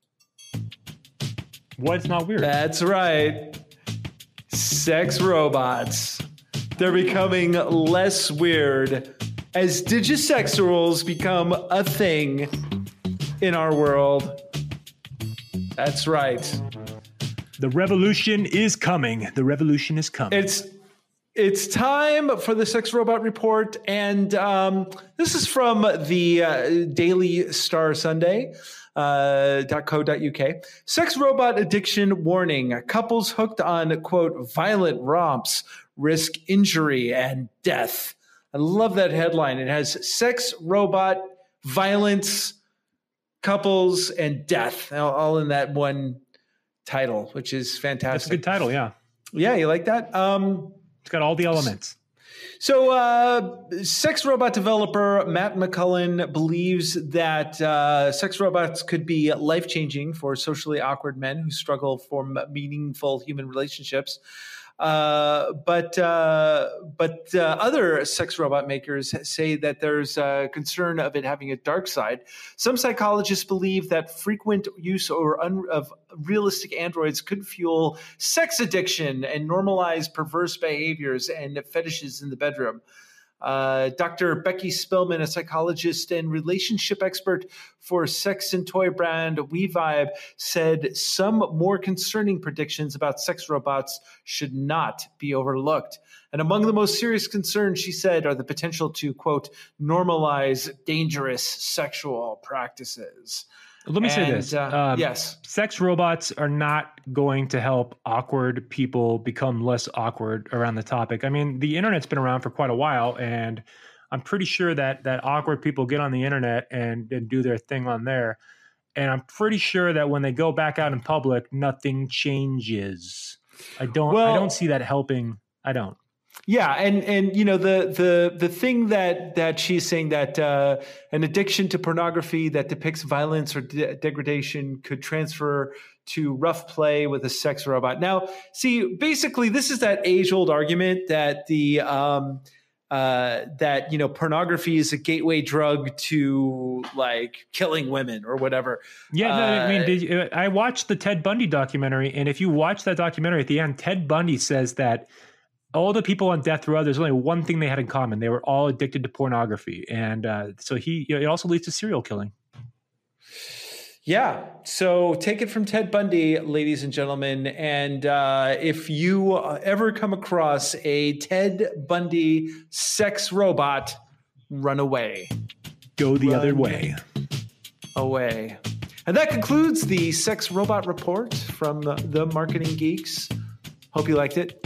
What's not weird? That's right. Sex robots. They're becoming less weird as digisexuals become a thing in our world. That's right. The revolution is coming. The revolution is coming. It's it's time for the Sex Robot Report, and um, this is from the uh, Daily Star Sunday. Uh, .co.uk. Sex robot addiction warning. Couples hooked on, quote, violent romps risk injury and death. I love that headline. It has sex, robot, violence, couples, and death, all in that one title, which is fantastic. That's a good title, yeah. Yeah, you like that? Um, it's got all the elements. So, uh, sex robot developer Matt McCullen believes that uh, sex robots could be life-changing for socially awkward men who struggle for meaningful human relationships. Uh, but uh, but uh, other sex robot makers say that there's a concern of it having a dark side. Some psychologists believe that frequent use or un- of realistic androids could fuel sex addiction and normalize perverse behaviors and fetishes in the bedroom. Uh, Doctor Becky Spellman, a psychologist and relationship expert for sex and toy brand WeVibe, said some more concerning predictions about sex robots should not be overlooked. And among the most serious concerns, she said, are the potential to, quote, normalize dangerous sexual practices. Let me and, say this. Uh, um, yes. Sex robots are not going to help awkward people become less awkward around the topic. I mean, the internet's been around for quite a while, and I'm pretty sure that that awkward people get on the internet and, and do their thing on there. And I'm pretty sure that when they go back out in public, nothing changes. I don't well, I don't see that helping. I don't. Yeah, and and you know the the the thing that that she's saying that uh, an addiction to pornography that depicts violence or de- degradation could transfer to rough play with a sex robot. Now, see, basically, this is that age-old argument that the um, uh, that you know pornography is a gateway drug to like killing women or whatever. Yeah, no, uh, I mean, did you, I watched the Ted Bundy documentary, and if you watch that documentary at the end, Ted Bundy says that all the people on death row, there's only one thing they had in common. They were all addicted to pornography. And uh, so he, you know, it also leads to serial killing. Yeah. So take it from Ted Bundy, ladies and gentlemen. And uh, if you ever come across a Ted Bundy sex robot, run away. Go the run other way. Away. And that concludes the Sex Robot Report from the, the Marketing Geeks. Hope you liked it.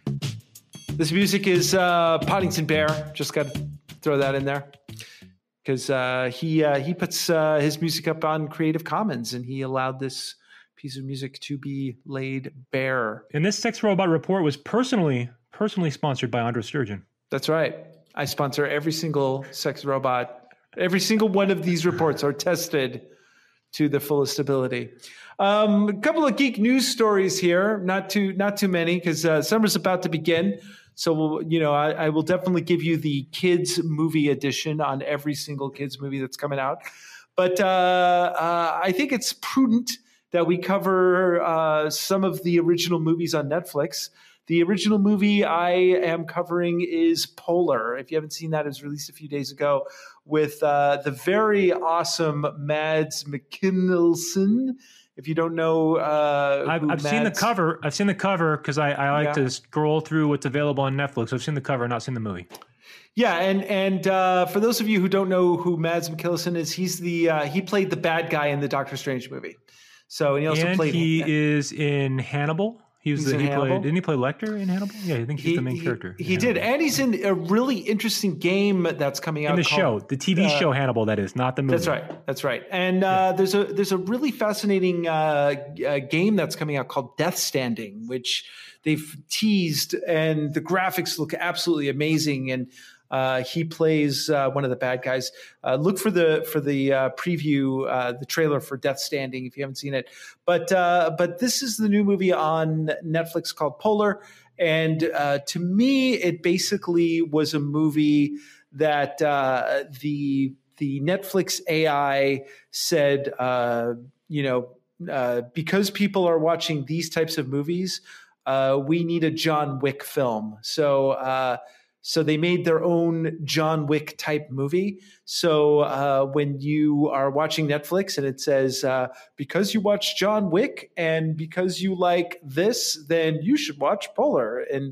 This music is uh, Poddington Bear. Just got to throw that in there because uh, he uh, he puts uh, his music up on Creative Commons, and he allowed this piece of music to be laid bare. And this Sex Robot Report was personally personally sponsored by Andra Sturgeon. That's right. I sponsor every single sex robot. Every single one of these reports are tested to the fullest ability. Um, a couple of geek news stories here. Not too not too many because uh, summer's about to begin. So, we'll, you know, I, I will definitely give you the kids movie edition on every single kids movie that's coming out. But uh, uh, I think it's prudent that we cover uh, some of the original movies on Netflix. The original movie I am covering is Polar. If you haven't seen that, it was released a few days ago with uh, the very awesome Mads Mikkelsen. If you don't know, uh, I've, I've Mads... seen the cover. I've seen the cover because I, I like yeah. to scroll through what's available on Netflix. I've seen the cover, not seen the movie. Yeah, and and uh, for those of you who don't know who Mads Mikkelsen is, he's the uh, he played the bad guy in the Doctor Strange movie. So and he also and played. he is in Hannibal. He was He's the, in he Hannibal. played. Didn't he play Lecter in Hannibal? Yeah, I think he's he, the main he, character. He did, and he's in a really interesting game that's coming out in the called, show, the T V uh, show Hannibal. That is not the movie. That's right. That's right. And uh, yeah. there's a there's a really fascinating uh, uh, game that's coming out called Death Standing, which they've teased, and the graphics look absolutely amazing. And uh, he plays uh, one of the bad guys. Uh, look for the for the uh, preview, uh, the trailer for Death Standing if you haven't seen it. But uh, but this is the new movie on Netflix called Polar, and uh, to me, it basically was a movie that uh, the the Netflix A I said, uh, you know, uh, because people are watching these types of movies, uh, we need a John Wick film. So. Uh, So they made their own John Wick type movie. So uh, when you are watching Netflix and it says, uh, because you watch John Wick and because you like this, then you should watch Polar. And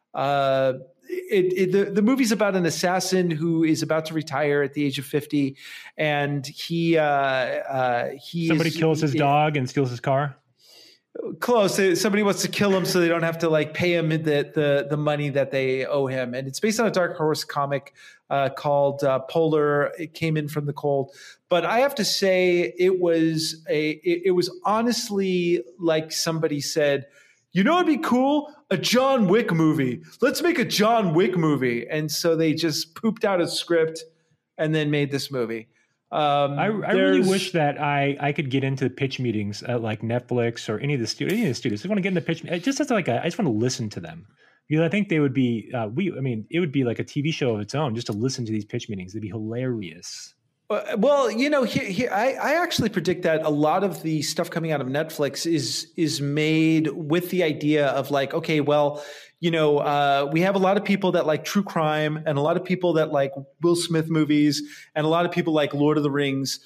uh, it, it, the, the movie's about an assassin who is about to retire at the age of fifty. And he... Uh, uh, he Somebody is, kills his he, dog and steals his car? Close. Somebody wants to kill him so they don't have to like pay him the the, the money that they owe him. And it's based on a Dark Horse comic uh, called uh, Polar. It came in from the cold. But I have to say it was a it, it was honestly like somebody said, you know, it'd be cool, a John Wick movie. Let's make a John Wick movie. And so they just pooped out a script and then made this movie. Um, I, I really wish that I, I could get into pitch meetings at like Netflix or any of the studios. Any of the studios, I just want to get into pitch. It just as like a, I just want to listen to them because I think they would be. Uh, we, I mean, it would be like a T V show of its own just to listen to these pitch meetings. They'd be hilarious. Well, you know, here, here, I, I actually predict that a lot of the stuff coming out of Netflix is is made with the idea of like, okay, well, you know, uh, we have a lot of people that like true crime and a lot of people that like Will Smith movies and a lot of people like Lord of the Rings.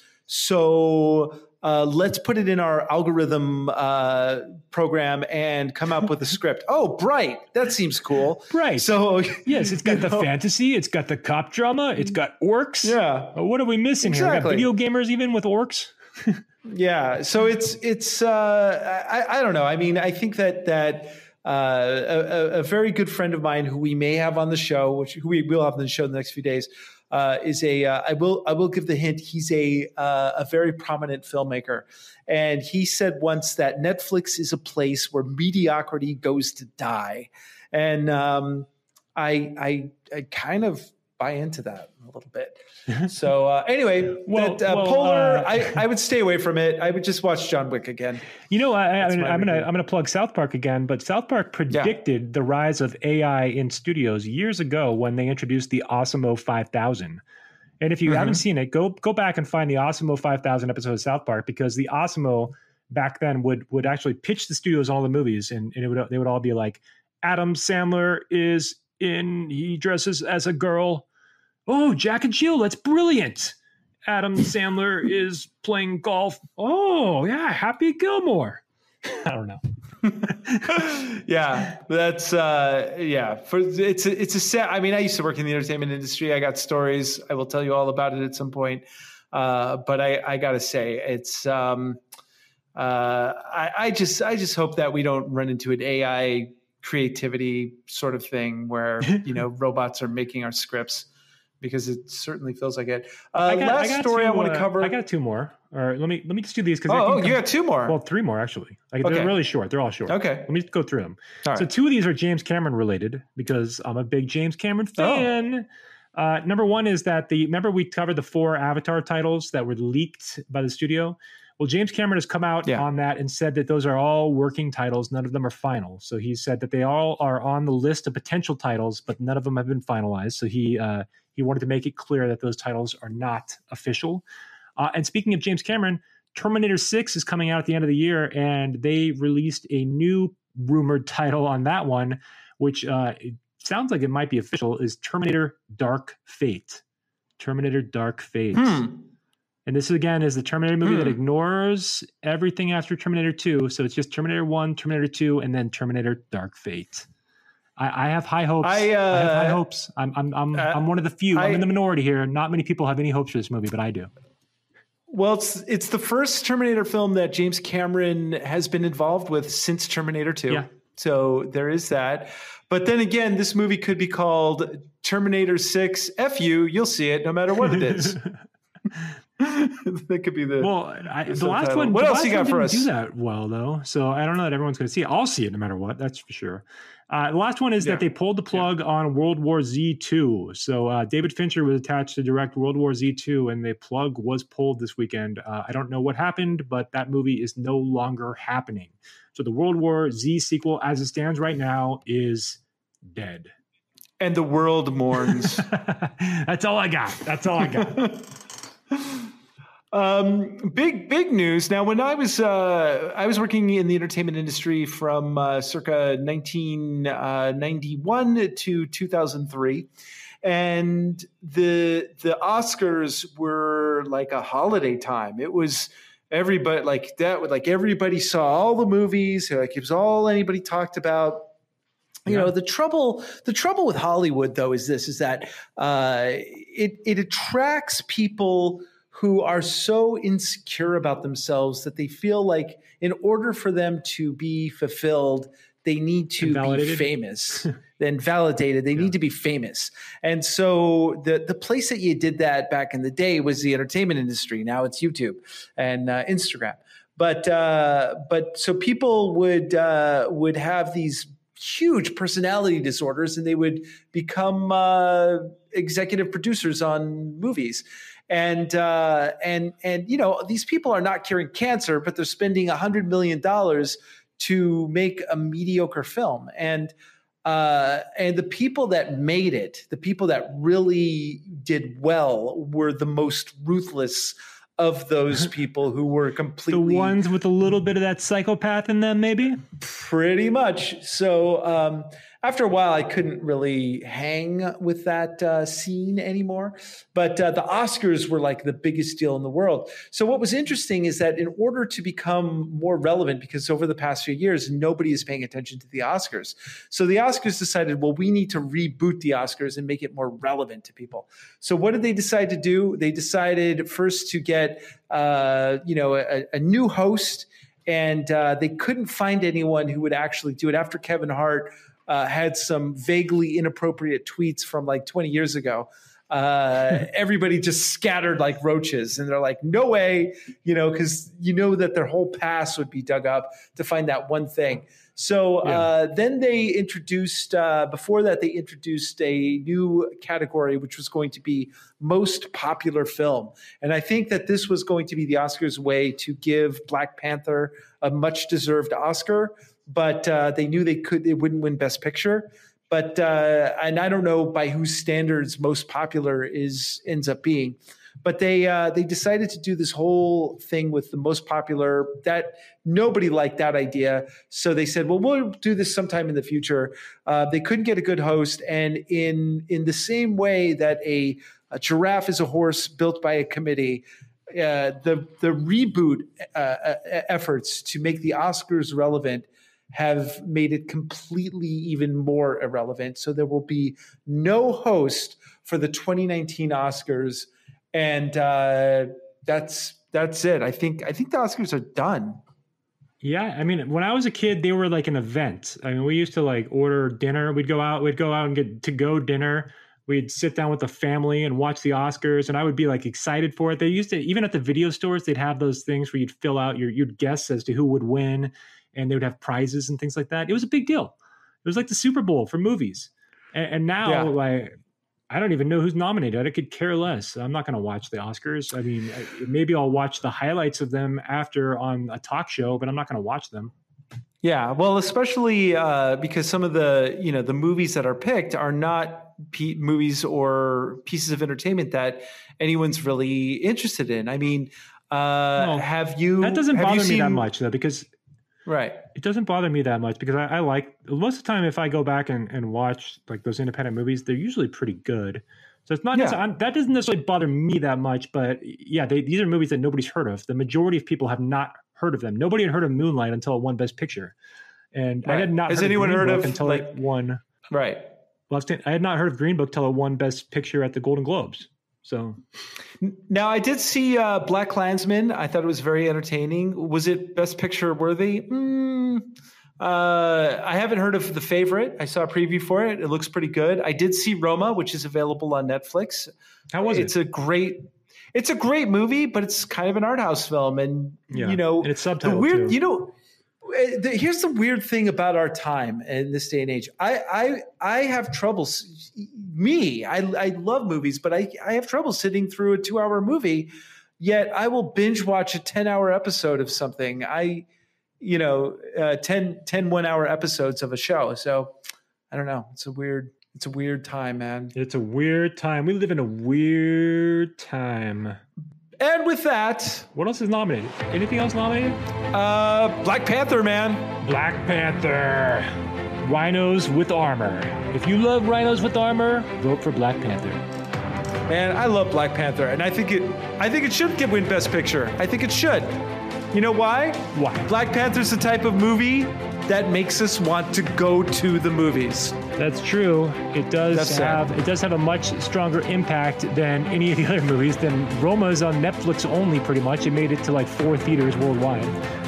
So uh, let's put it in our algorithm uh, program and come up with a script. Oh, Bright. That seems cool. Right. So yes, it's got the know. fantasy. It's got the cop drama. It's got orcs. Yeah. Uh, what are we missing exactly. here? We got video gamers even with orcs. Yeah. So it's, it's uh, I, I don't know. I mean, I think that, that uh, a, a very good friend of mine who we may have on the show, which who we will have on the show in the next few days, Uh, is a uh, I will I will give the hint. He's a uh, a very prominent filmmaker, and he said once that Netflix is a place where mediocrity goes to die, and um, I I I kind of buy into that a little bit. So uh, anyway, well, that, uh, well, Polar, uh, I, I would stay away from it. I would just watch John Wick again. You know, I, I, I'm review. gonna I'm gonna plug South Park again, but South Park predicted yeah. the rise of A I in studios years ago when they introduced the Osmo five thousand. And if you mm-hmm. haven't seen it, go go back and find the Osmo five thousand episode of South Park, because the Osmo back then would would actually pitch the studios all the movies, and, and it would they would all be like, Adam Sandler is in, he dresses as a girl. Oh, Jack and Jill, that's brilliant. Adam Sandler is playing golf. Oh, yeah, Happy Gilmore. I don't know. yeah, that's uh, yeah. For it's a, it's a set. I mean, I used to work in the entertainment industry. I got stories. I will tell you all about it at some point. Uh, but I, I got to say, it's. Um, uh, I, I just I just hope that we don't run into an A I creativity sort of thing where you know robots are making our scripts, because it certainly feels like it. Uh, I got, last I got story two, I want to uh, cover. I got two more. Or let me let me just do these because oh, oh you got two more. Well, three more actually. Like, okay. They're really short. They're all short. Okay, let me just go through them. All so right. two of these are James Cameron related because I'm a big James Cameron fan. Oh. Uh, number one is that the remember we covered the four Avatar titles that were leaked by the studio. Well, James Cameron has come out yeah. on that and said that those are all working titles. None of them are final. So he said that they all are on the list of potential titles, but none of them have been finalized. So he uh, he wanted to make it clear that those titles are not official. Uh, and speaking of James Cameron, Terminator six is coming out at the end of the year, and they released a new rumored title on that one, which uh, it sounds like it might be official, is Terminator Dark Fate. Terminator Dark Fate. Hmm. And this, again, is the Terminator movie hmm. that ignores everything after Terminator two. So it's just Terminator one, Terminator two, and then Terminator Dark Fate. I, I have high hopes. I, uh, I have high hopes. I'm I'm I'm, uh, I'm one of the few. I, I'm in the minority here. Not many people have any hopes for this movie, but I do. Well, it's it's the first Terminator film that James Cameron has been involved with since Terminator two. Yeah. So there is that. But then again, this movie could be called Terminator six. F you, you'll see it no matter what it is. That could be the well. I, the, the last one. What the else last you got one for didn't us? Do that well though, so I don't know that everyone's going to see it. I'll see it no matter what. That's for sure. Uh, the last one is yeah. that they pulled the plug yeah. on World War Z two. So uh, David Fincher was attached to direct World War Z two, and the plug was pulled this weekend. Uh, I don't know what happened, but that movie is no longer happening. So the World War Z sequel, as it stands right now, is dead. And the world mourns. That's all I got. That's all I got. Um, big, big news. Now, when I was, uh, I was working in the entertainment industry from, uh, circa nineteen ninety-one to two thousand three. And the, the Oscars were like a holiday time. It was everybody like that. Like everybody saw all the movies. Like it was all anybody talked about. You yeah. know, the trouble, the trouble with Hollywood though, is this, is that, uh, it, it attracts people who are so insecure about themselves that they feel like in order for them to be fulfilled, they need to be famous and validated. They yeah. need to be famous. And so the, the place that you did that back in the day was the entertainment industry. Now it's YouTube and uh, Instagram. But uh, but so people would uh, would have these huge personality disorders, and they would become uh, executive producers on movies. And uh, and and you know, these people are not curing cancer, but they're spending a hundred million dollars to make a mediocre film. And uh, and the people that made it, the people that really did well, were the most ruthless of those people who were completely the ones with a little bit of that psychopath in them, maybe. Pretty much. So um, after a while, I couldn't really hang with that uh, scene anymore. But uh, the Oscars were like the biggest deal in the world. So what was interesting is that in order to become more relevant, because over the past few years, nobody is paying attention to the Oscars. So the Oscars decided, well, we need to reboot the Oscars and make it more relevant to people. So what did they decide to do? They decided first to get, uh, you know, a, a new host, and uh, they couldn't find anyone who would actually do it after Kevin Hart Uh, had some vaguely inappropriate tweets from like twenty years ago. Uh, everybody just scattered like roaches, and they're like, no way, you know, because you know that their whole past would be dug up to find that one thing. So uh, yeah. then they introduced, uh, before that, they introduced a new category, which was going to be most popular film. And I think that this was going to be the Oscars' way to give Black Panther a much deserved Oscar. But uh, they knew they could, they wouldn't win Best Picture. But uh, and I don't know by whose standards most popular is ends up being. But they uh, they decided to do this whole thing with the most popular. That nobody liked that idea, so they said, "Well, we'll do this sometime in the future." Uh, they couldn't get a good host, and in in the same way that a, a giraffe is a horse built by a committee. Uh, the the reboot uh, efforts to make the Oscars relevant have made it completely even more irrelevant. So there will be no host for the twenty nineteen Oscars, and uh, that's that's it. I think I think the Oscars are done. Yeah, I mean, when I was a kid, they were like an event. I mean, we used to like order dinner. We'd go out. We'd go out and get to-go dinner. We'd sit down with the family and watch the Oscars, and I would be like excited for it. They used to, even at the video stores, they'd have those things where you'd fill out your, you'd guess as to who would win, and they would have prizes and things like that. It was a big deal. It was like the Super Bowl for movies. And, and now, yeah. like, I don't even know who's nominated. I could care less. I'm not going to watch the Oscars. I mean, maybe I'll watch the highlights of them after on a talk show, but I'm not going to watch them. Yeah, well, especially uh, because some of the, you know, the movies that are picked are not p- movies or pieces of entertainment that anyone's really interested in. I mean, uh, no, have you? That doesn't bother seen, me that much, though, because right, it doesn't bother me that much because I, I like most of the time if I go back and, and watch like those independent movies, they're usually pretty good. So it's not yeah. that doesn't necessarily bother me that much, but yeah, they, these are movies that nobody's heard of. The majority of people have not heard of them. Nobody had heard of Moonlight until it won Best Picture, and right. I had not. Has heard anyone of Green heard Book of until like, it won? Right. Well, I had not heard of Green Book till it won Best Picture at the Golden Globes. So now I did see uh, Black Klansman. I thought it was very entertaining. Was it Best Picture worthy? Mm, uh, I haven't heard of The Favorite. I saw a preview for it. It looks pretty good. I did see Roma, which is available on Netflix. How was it? It's a great. It's a great movie, but it's kind of an art house film, and yeah. you know, and it's subtitled the weird. too. You know, the, here's the weird thing about our time in this day and age. I I I have trouble. Me, I I love movies, but I I have trouble sitting through a two hour movie. Yet I will binge watch a ten hour episode of something. I, you know, uh, ten, ten one hour episodes of a show. So I don't know. It's a weird. It's a weird time, man. It's a weird time. We live in a weird time. And with that, what else is nominated? Anything else nominated? Uh, Black Panther, man. Black Panther. Rhinos with armor. If you love rhinos with armor, vote for Black Panther. Man, I love Black Panther, and I think it. I think it should get win Best Picture. I think it should. You know why? Why? Black Panther's the type of movie that makes us want to go to the movies. That's true. It does That's have sad. it does have a much stronger impact than any of the other movies. Than Roma's on Netflix only, pretty much. It made it to like four theaters worldwide.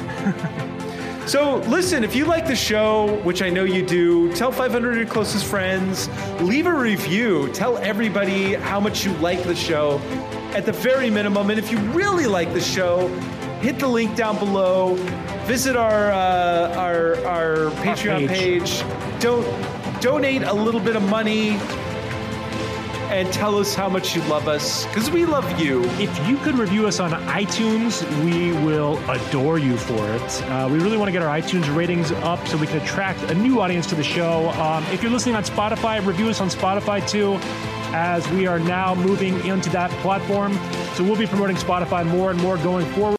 So listen, if you like the show, which I know you do, tell five hundred of your closest friends, leave a review, tell everybody how much you like the show at the very minimum. And if you really like the show, hit the link down below, visit our uh, our, our Patreon Our page. page, don't donate a little bit of money, and tell us how much you love us, because we love you. If you could review us on iTunes, we will adore you for it. Uh, we really want to get our iTunes ratings up so we can attract a new audience to the show. Um, if you're listening on Spotify, review us on Spotify too, as we are now moving into that platform. So we'll be promoting Spotify more and more going forward.